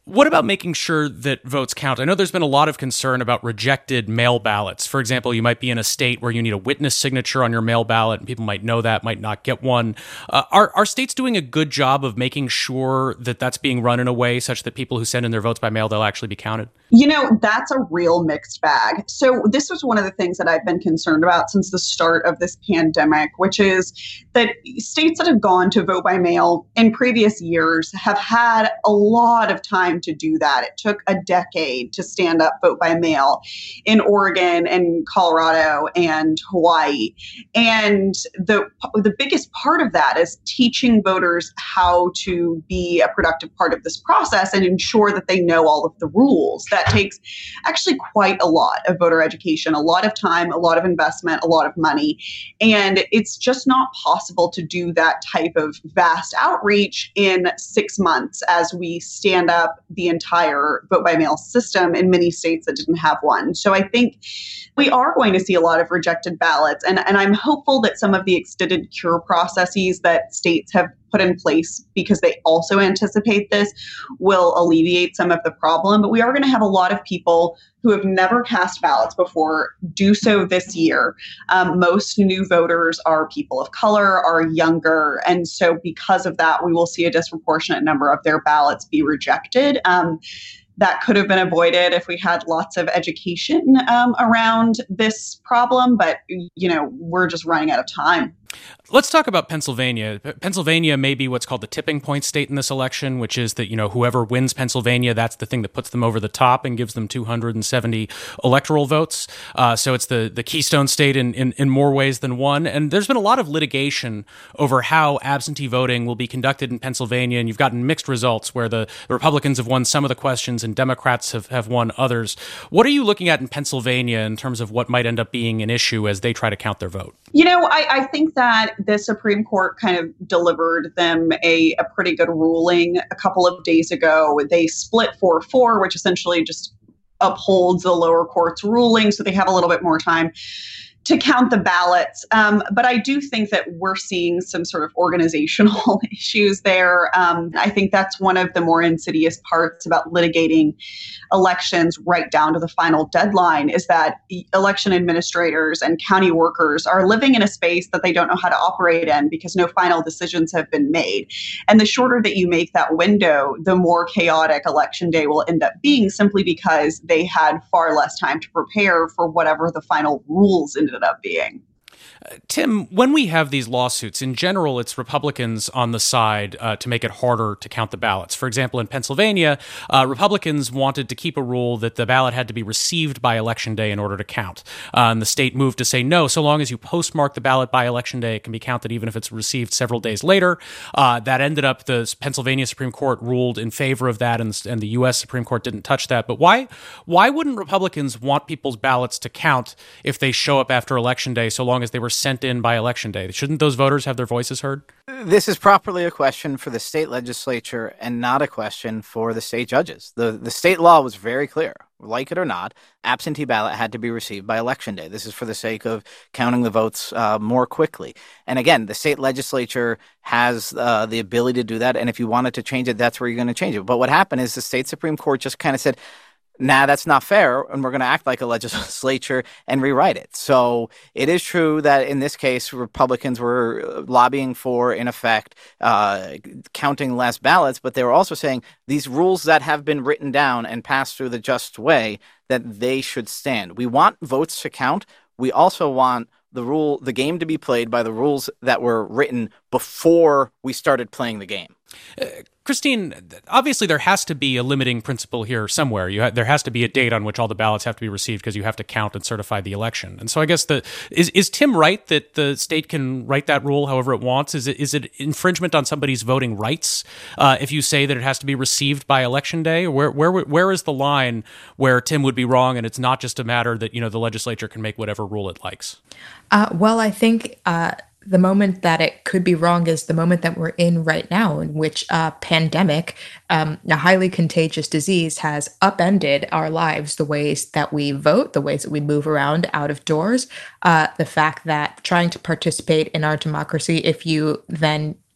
What about making sure that votes count? I know there's been a lot of concern about rejected mail ballots. For example, you might be in a state where you need a witness signature on your mail ballot, and people might know that, might not get one. Uh, are, are states doing a good job of making sure that that's being run in a way such that people who send in their votes by mail, they'll actually be counted? You know, that's a real mixed bag. So this was one of the things that I've been concerned about since the start of this pandemic, which is that states that have gone to vote by mail in previous years have had a lot of time to do that. It took a decade to stand up vote by mail in Oregon and Colorado and Hawaii. And the the biggest part of that is teaching voters how to be a productive part of this process and ensure that they know all of the rules. That takes actually quite a lot of voter education, a lot of time, a lot of investment, a lot of money. And it's just not possible to do that type of vast outreach in six months as we stand up the entire vote by mail system in many states that didn't have one. So I think we are going to see a lot of rejected ballots. And, and I'm hopeful that some of the extended cure processes that states have put in place, because they also anticipate this, will alleviate some of the problem. But we are going to have a lot of people who have never cast ballots before do so this year. Um, most new voters are people of color, are younger. And so because of that, we will see a disproportionate number of their ballots be rejected. Um, That could have been avoided if we had lots of education um, around this problem, but, you know, we're just running out of time. Let's talk about Pennsylvania. Pennsylvania may be what's called the tipping point state in this election, which is that, you know, whoever wins Pennsylvania, that's the thing that puts them over the top and gives them two hundred seventy electoral votes. Uh, so it's the, the keystone state in, in, in more ways than one. And there's been a lot of litigation over how absentee voting will be conducted in Pennsylvania. And you've gotten mixed results where the, the Republicans have won some of the questions and Democrats have, have won others. What are you looking at in Pennsylvania in terms of what might end up being an issue as they try to count their vote? You know, I, I think that the Supreme Court kind of delivered them a, a pretty good ruling a couple of days ago. They split four four, which essentially just upholds the lower court's ruling, so they have a little bit more time to count the ballots. Um, but I do think that we're seeing some sort of organizational issues there. Um, I think that's one of the more insidious parts about litigating elections right down to the final deadline, is that election administrators and county workers are living in a space that they don't know how to operate in because no final decisions have been made. And the shorter that you make that window, the more chaotic election day will end up being, simply because they had far less time to prepare for whatever the final rules ended up being. Uh, Tim, when we have these lawsuits, in general, it's Republicans on the side uh, to make it harder to count the ballots. For example, in Pennsylvania, uh, Republicans wanted to keep a rule that the ballot had to be received by Election Day in order to count. Uh, and the state moved to say, no, so long as you postmark the ballot by Election Day, it can be counted even if it's received several days later. Uh, that ended up, the Pennsylvania Supreme Court ruled in favor of that, and, and the U S Supreme Court didn't touch that. But why, why wouldn't Republicans want people's ballots to count if they show up after Election Day, so long as they were sent in by Election Day? Shouldn't those voters have their voices heard? This is properly a question for the state legislature and not a question for the state judges. The the state law was very clear. Like it or not, absentee ballot had to be received by Election Day. This is for the sake of counting the votes uh, more quickly. And again, the state legislature has uh, the ability to do that. And if you wanted to change it, that's where you're going to change it. But what happened is the state Supreme Court just kind of said, nah, that's not fair, and we're going to act like a legislature and rewrite it. So it is true that in this case, Republicans were lobbying for, in effect, uh, counting less ballots, but they were also saying these rules that have been written down and passed through the just way, that they should stand. We want votes to count. We also want the rule, the game to be played by the rules that were written before we started playing the game. Uh, Christine, obviously there has to be a limiting principle here somewhere. You ha- there has to be a date on which all the ballots have to be received because you have to count and certify the election. And so I guess the is is Tim right that the state can write that rule however it wants? Is it is it infringement on somebody's voting rights uh, if you say that it has to be received by Election Day? Where where where is the line where Tim would be wrong and it's not just a matter that, you know, the legislature can make whatever rule it likes? Uh, well, I think uh, the moment that it could be wrong is the moment that we're in right now, in which a pandemic, um, a highly contagious disease, has upended our lives, the ways that we vote, the ways that we move around out of doors, uh, the fact that trying to participate in our democracy, if you then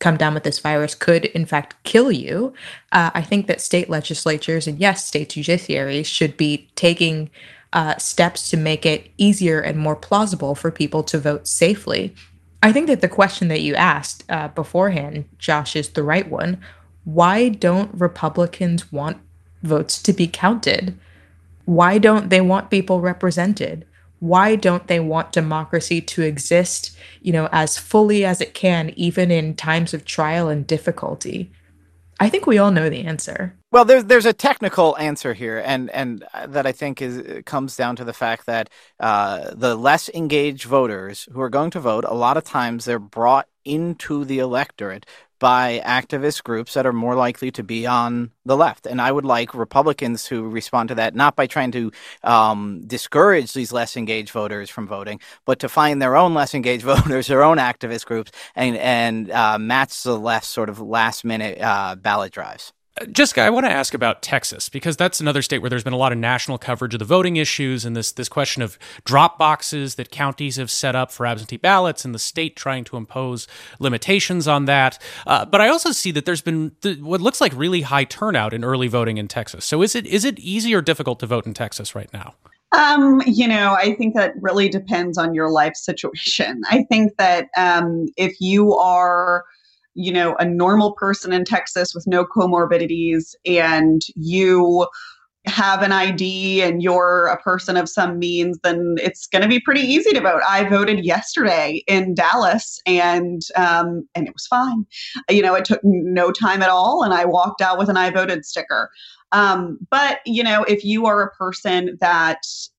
come down with this virus could, in fact, kill you. Uh, I think that state legislatures and, yes, state judiciaries should be taking uh, steps to make it easier and more plausible for people to vote safely. I think that the question that you asked uh, beforehand, Josh, is the right one. Why don't Republicans want votes to be counted? Why don't they want people represented? Why don't they want democracy to exist, you know, as fully as it can, even in times of trial and difficulty? I think we all know the answer. Well, there's there's a technical answer here, and and that I think is comes down to the fact that uh, the less engaged voters who are going to vote, a lot of times they're brought into the electorate by activist groups that are more likely to be on the left. And I would like Republicans to respond to that, not by trying to um, discourage these less engaged voters from voting, but to find their own less engaged voters, their own activist groups, and, and uh, match the left's sort of last-minute uh, ballot drives. Jessica, I want to ask about Texas, because that's another state where there's been a lot of national coverage of the voting issues and this this question of drop boxes that counties have set up for absentee ballots and the state trying to impose limitations on that. Uh, but I also see that there's been th- what looks like really high turnout in early voting in Texas. So is it is it easy or difficult to vote in Texas right now? Um, you know, I think that really depends on your life situation. I think that um, if you are you know, a normal person in Texas with no comorbidities, and you have an I D and you're a person of some means, then it's going to be pretty easy to vote. I voted yesterday in Dallas, and um, and it was fine. You know, it took no time at all, and I walked out with an I voted sticker. Um, but, you know, if you are a person that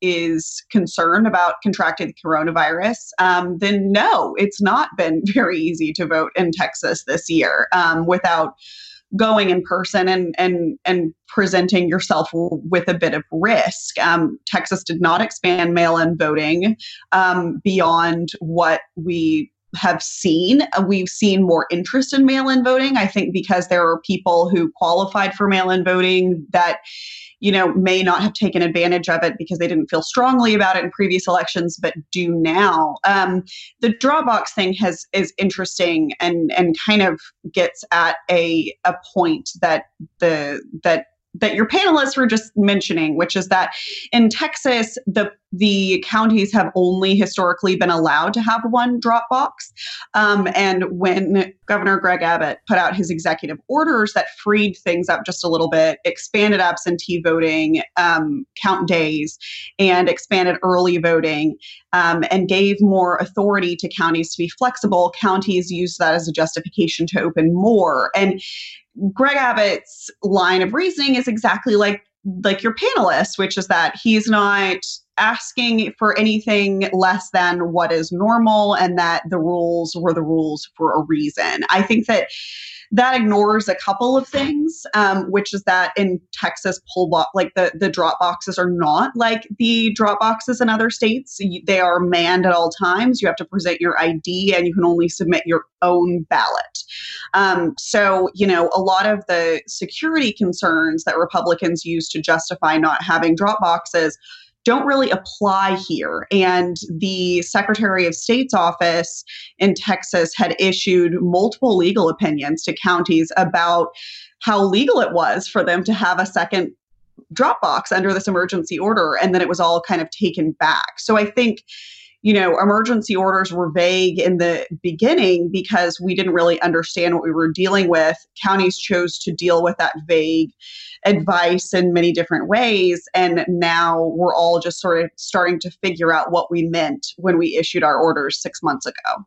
is concerned about contracting the coronavirus, um, then no, it's not been very easy to vote in Texas this year um, without going in person and and and presenting yourself with a bit of risk. Um, Texas did not expand mail-in voting um, beyond what we have seen. We've seen more interest in mail-in voting, I think, because there are people who qualified for mail-in voting that, you know, may not have taken advantage of it because they didn't feel strongly about it in previous elections, but do now. Um, the drop box thing has is interesting and and kind of gets at a a point that the that that your panelists were just mentioning, which is that in Texas, the the counties have only historically been allowed to have one drop box. Um, and when Governor Greg Abbott put out his executive orders that freed things up just a little bit, expanded absentee voting, um, count days, and expanded early voting, um, and gave more authority to counties to be flexible, counties used that as a justification to open more. And Greg Abbott's line of reasoning is exactly like like your panelist, which is that he's not asking for anything less than what is normal and that the rules were the rules for a reason. I think that that ignores a couple of things, um, which is that in Texas, pull bo- like the, the drop boxes are not like the drop boxes in other states. They are manned at all times. You have to present your I D and you can only submit your own ballot. Um, so, you know, a lot of the security concerns that Republicans use to justify not having drop boxes don't really apply here. And the Secretary of State's office in Texas had issued multiple legal opinions to counties about how legal it was for them to have a second drop box under this emergency order. And then it was all kind of taken back. So I think, you know, emergency orders were vague in the beginning because we didn't really understand what we were dealing with. Counties chose to deal with that vague advice in many different ways. And now we're all just sort of starting to figure out what we meant when we issued our orders six months ago.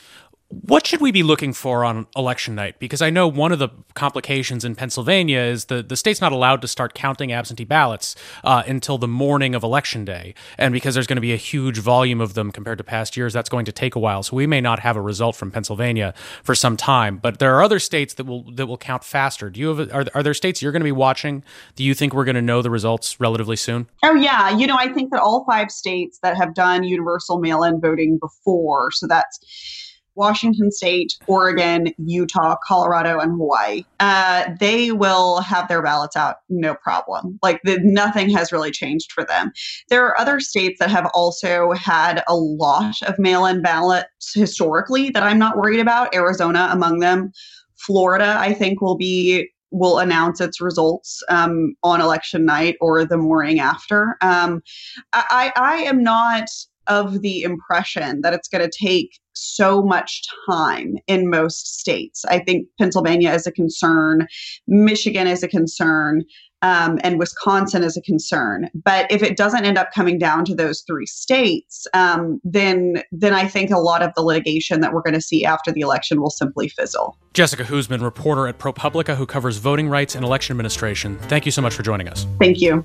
What should we be looking for on election night? Because I know one of the complications in Pennsylvania is the, the state's not allowed to start counting absentee ballots uh, until the morning of Election Day. And because there's going to be a huge volume of them compared to past years, that's going to take a while. So we may not have a result from Pennsylvania for some time. But there are other states that will that will count faster. Do you have are, are there states you're going to be watching? Do you think we're going to know the results relatively soon? Oh, yeah. You know, I think that all five states that have done universal mail-in voting before, so that's Washington State, Oregon, Utah, Colorado, and Hawaii. Uh, they will have their ballots out, no problem. Like the, nothing has really changed for them. There are other states that have also had a lot of mail-in ballots historically that I'm not worried about. Arizona among them. Florida, I think, will be will announce its results um, on election night or the morning after. Um, I, I am not of the impression that it's going to take so much time in most states. I think Pennsylvania is a concern, Michigan is a concern, um, and Wisconsin is a concern. But if it doesn't end up coming down to those three states, um, then then I think a lot of the litigation that we're going to see after the election will simply fizzle. Jessica Huseman, reporter at ProPublica, who covers voting rights and election administration. Thank you so much for joining us. Thank you.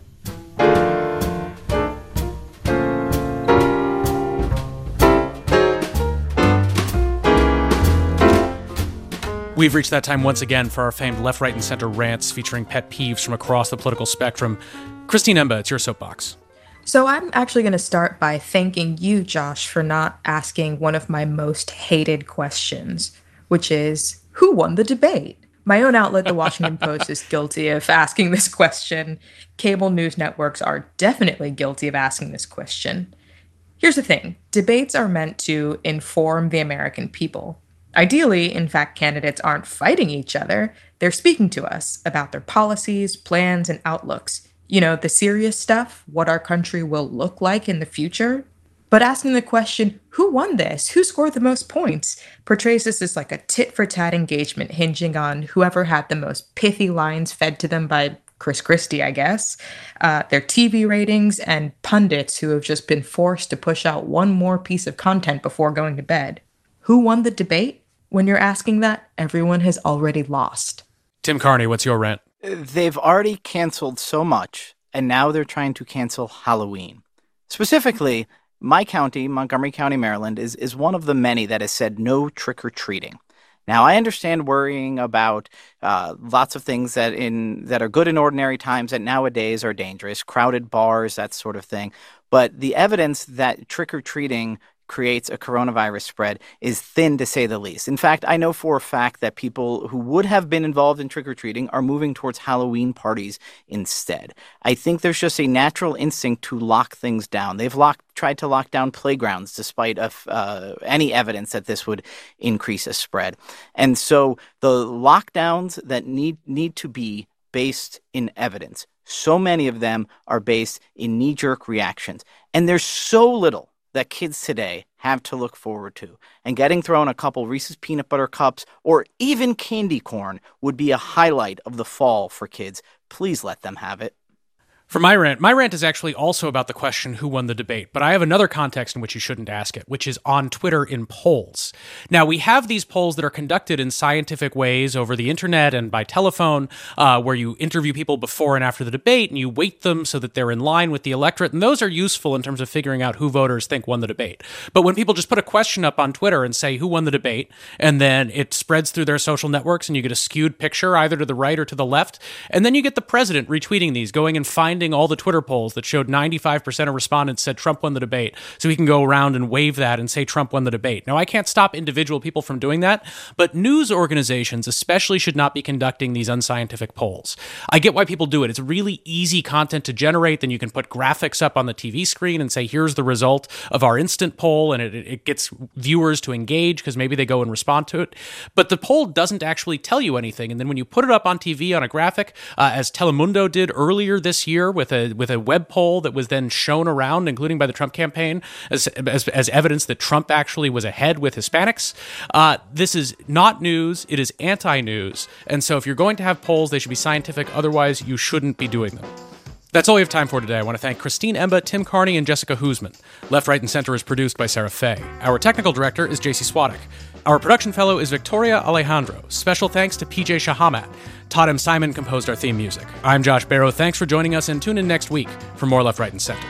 We've reached that time once again for our famed left, right, and center rants featuring pet peeves from across the political spectrum. Christine Emba, it's your soapbox. So I'm actually going to start by thanking you, Josh, for not asking one of my most hated questions, which is, who won the debate? My own outlet, The Washington Post, is guilty of asking this question. Cable news networks are definitely guilty of asking this question. Here's the thing. Debates are meant to inform the American people. Ideally, in fact, candidates aren't fighting each other. They're speaking to us about their policies, plans, and outlooks. You know, the serious stuff, what our country will look like in the future. But asking the question, who won this? Who scored the most points? Portrays this as like a tit-for-tat engagement hinging on whoever had the most pithy lines fed to them by Chris Christie, I guess, uh, their T V ratings, and pundits who have just been forced to push out one more piece of content before going to bed. Who won the debate? When you're asking that, everyone has already lost. Tim Carney, what's your rant? They've already canceled so much, and now they're trying to cancel Halloween. Specifically, my county, Montgomery County, Maryland, is, is one of the many that has said no trick-or-treating. Now, I understand worrying about uh, lots of things that in that are good in ordinary times that nowadays are dangerous, crowded bars, that sort of thing. But the evidence that trick-or-treating creates a coronavirus spread is thin, to say the least. In fact, I know for a fact that people who would have been involved in trick-or-treating are moving towards Halloween parties instead. I think there's just a natural instinct to lock things down. They've locked, tried to lock down playgrounds despite of, uh, any evidence that this would increase a spread. And so the lockdowns that need need to be based in evidence, so many of them are based in knee-jerk reactions. And there's so little that kids today have to look forward to. And getting thrown a couple Reese's Peanut Butter Cups or even candy corn would be a highlight of the fall for kids. Please let them have it. For my rant, my rant is actually also about the question, who won the debate? But I have another context in which you shouldn't ask it, which is on Twitter in polls. Now, we have these polls that are conducted in scientific ways over the internet and by telephone, uh, where you interview people before and after the debate, and you weight them so that they're in line with the electorate. And those are useful in terms of figuring out who voters think won the debate. But when people just put a question up on Twitter and say, who won the debate? And then it spreads through their social networks, and you get a skewed picture either to the right or to the left. And then you get the president retweeting these, going and finding all the Twitter polls that showed ninety-five percent of respondents said Trump won the debate, so he can go around and wave that and say Trump won the debate. Now, I can't stop individual people from doing that, but news organizations especially should not be conducting these unscientific polls. I get why people do it. It's really easy content to generate. Then you can put graphics up on the T V screen and say, here's the result of our instant poll, and it, it gets viewers to engage because maybe they go and respond to it. But the poll doesn't actually tell you anything. And then when you put it up on T V on a graphic, uh, as Telemundo did earlier this year with a with a web poll that was then shown around, including by the Trump campaign, as as, as evidence that Trump actually was ahead with Hispanics. Uh, this is not news. It is anti-news. And so if you're going to have polls, they should be scientific. Otherwise, you shouldn't be doing them. That's all we have time for today. I want to thank Christine Emba, Tim Carney, and Jessica Huseman. Left, Right, and Center is produced by Sarah Fay. Our technical director is J C Swadek. Our production fellow is Victoria Alejandro. Special thanks to P J Shahamat. Todd M. Simon composed our theme music. I'm Josh Barrow. Thanks for joining us, and tune in next week for more Left, Right, and Center.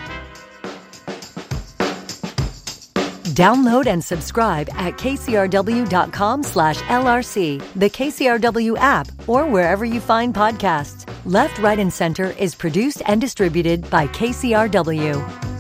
Download and subscribe at kcrw.com slash LRC, the K C R W app, or wherever you find podcasts. Left, Right, and Center is produced and distributed by K C R W.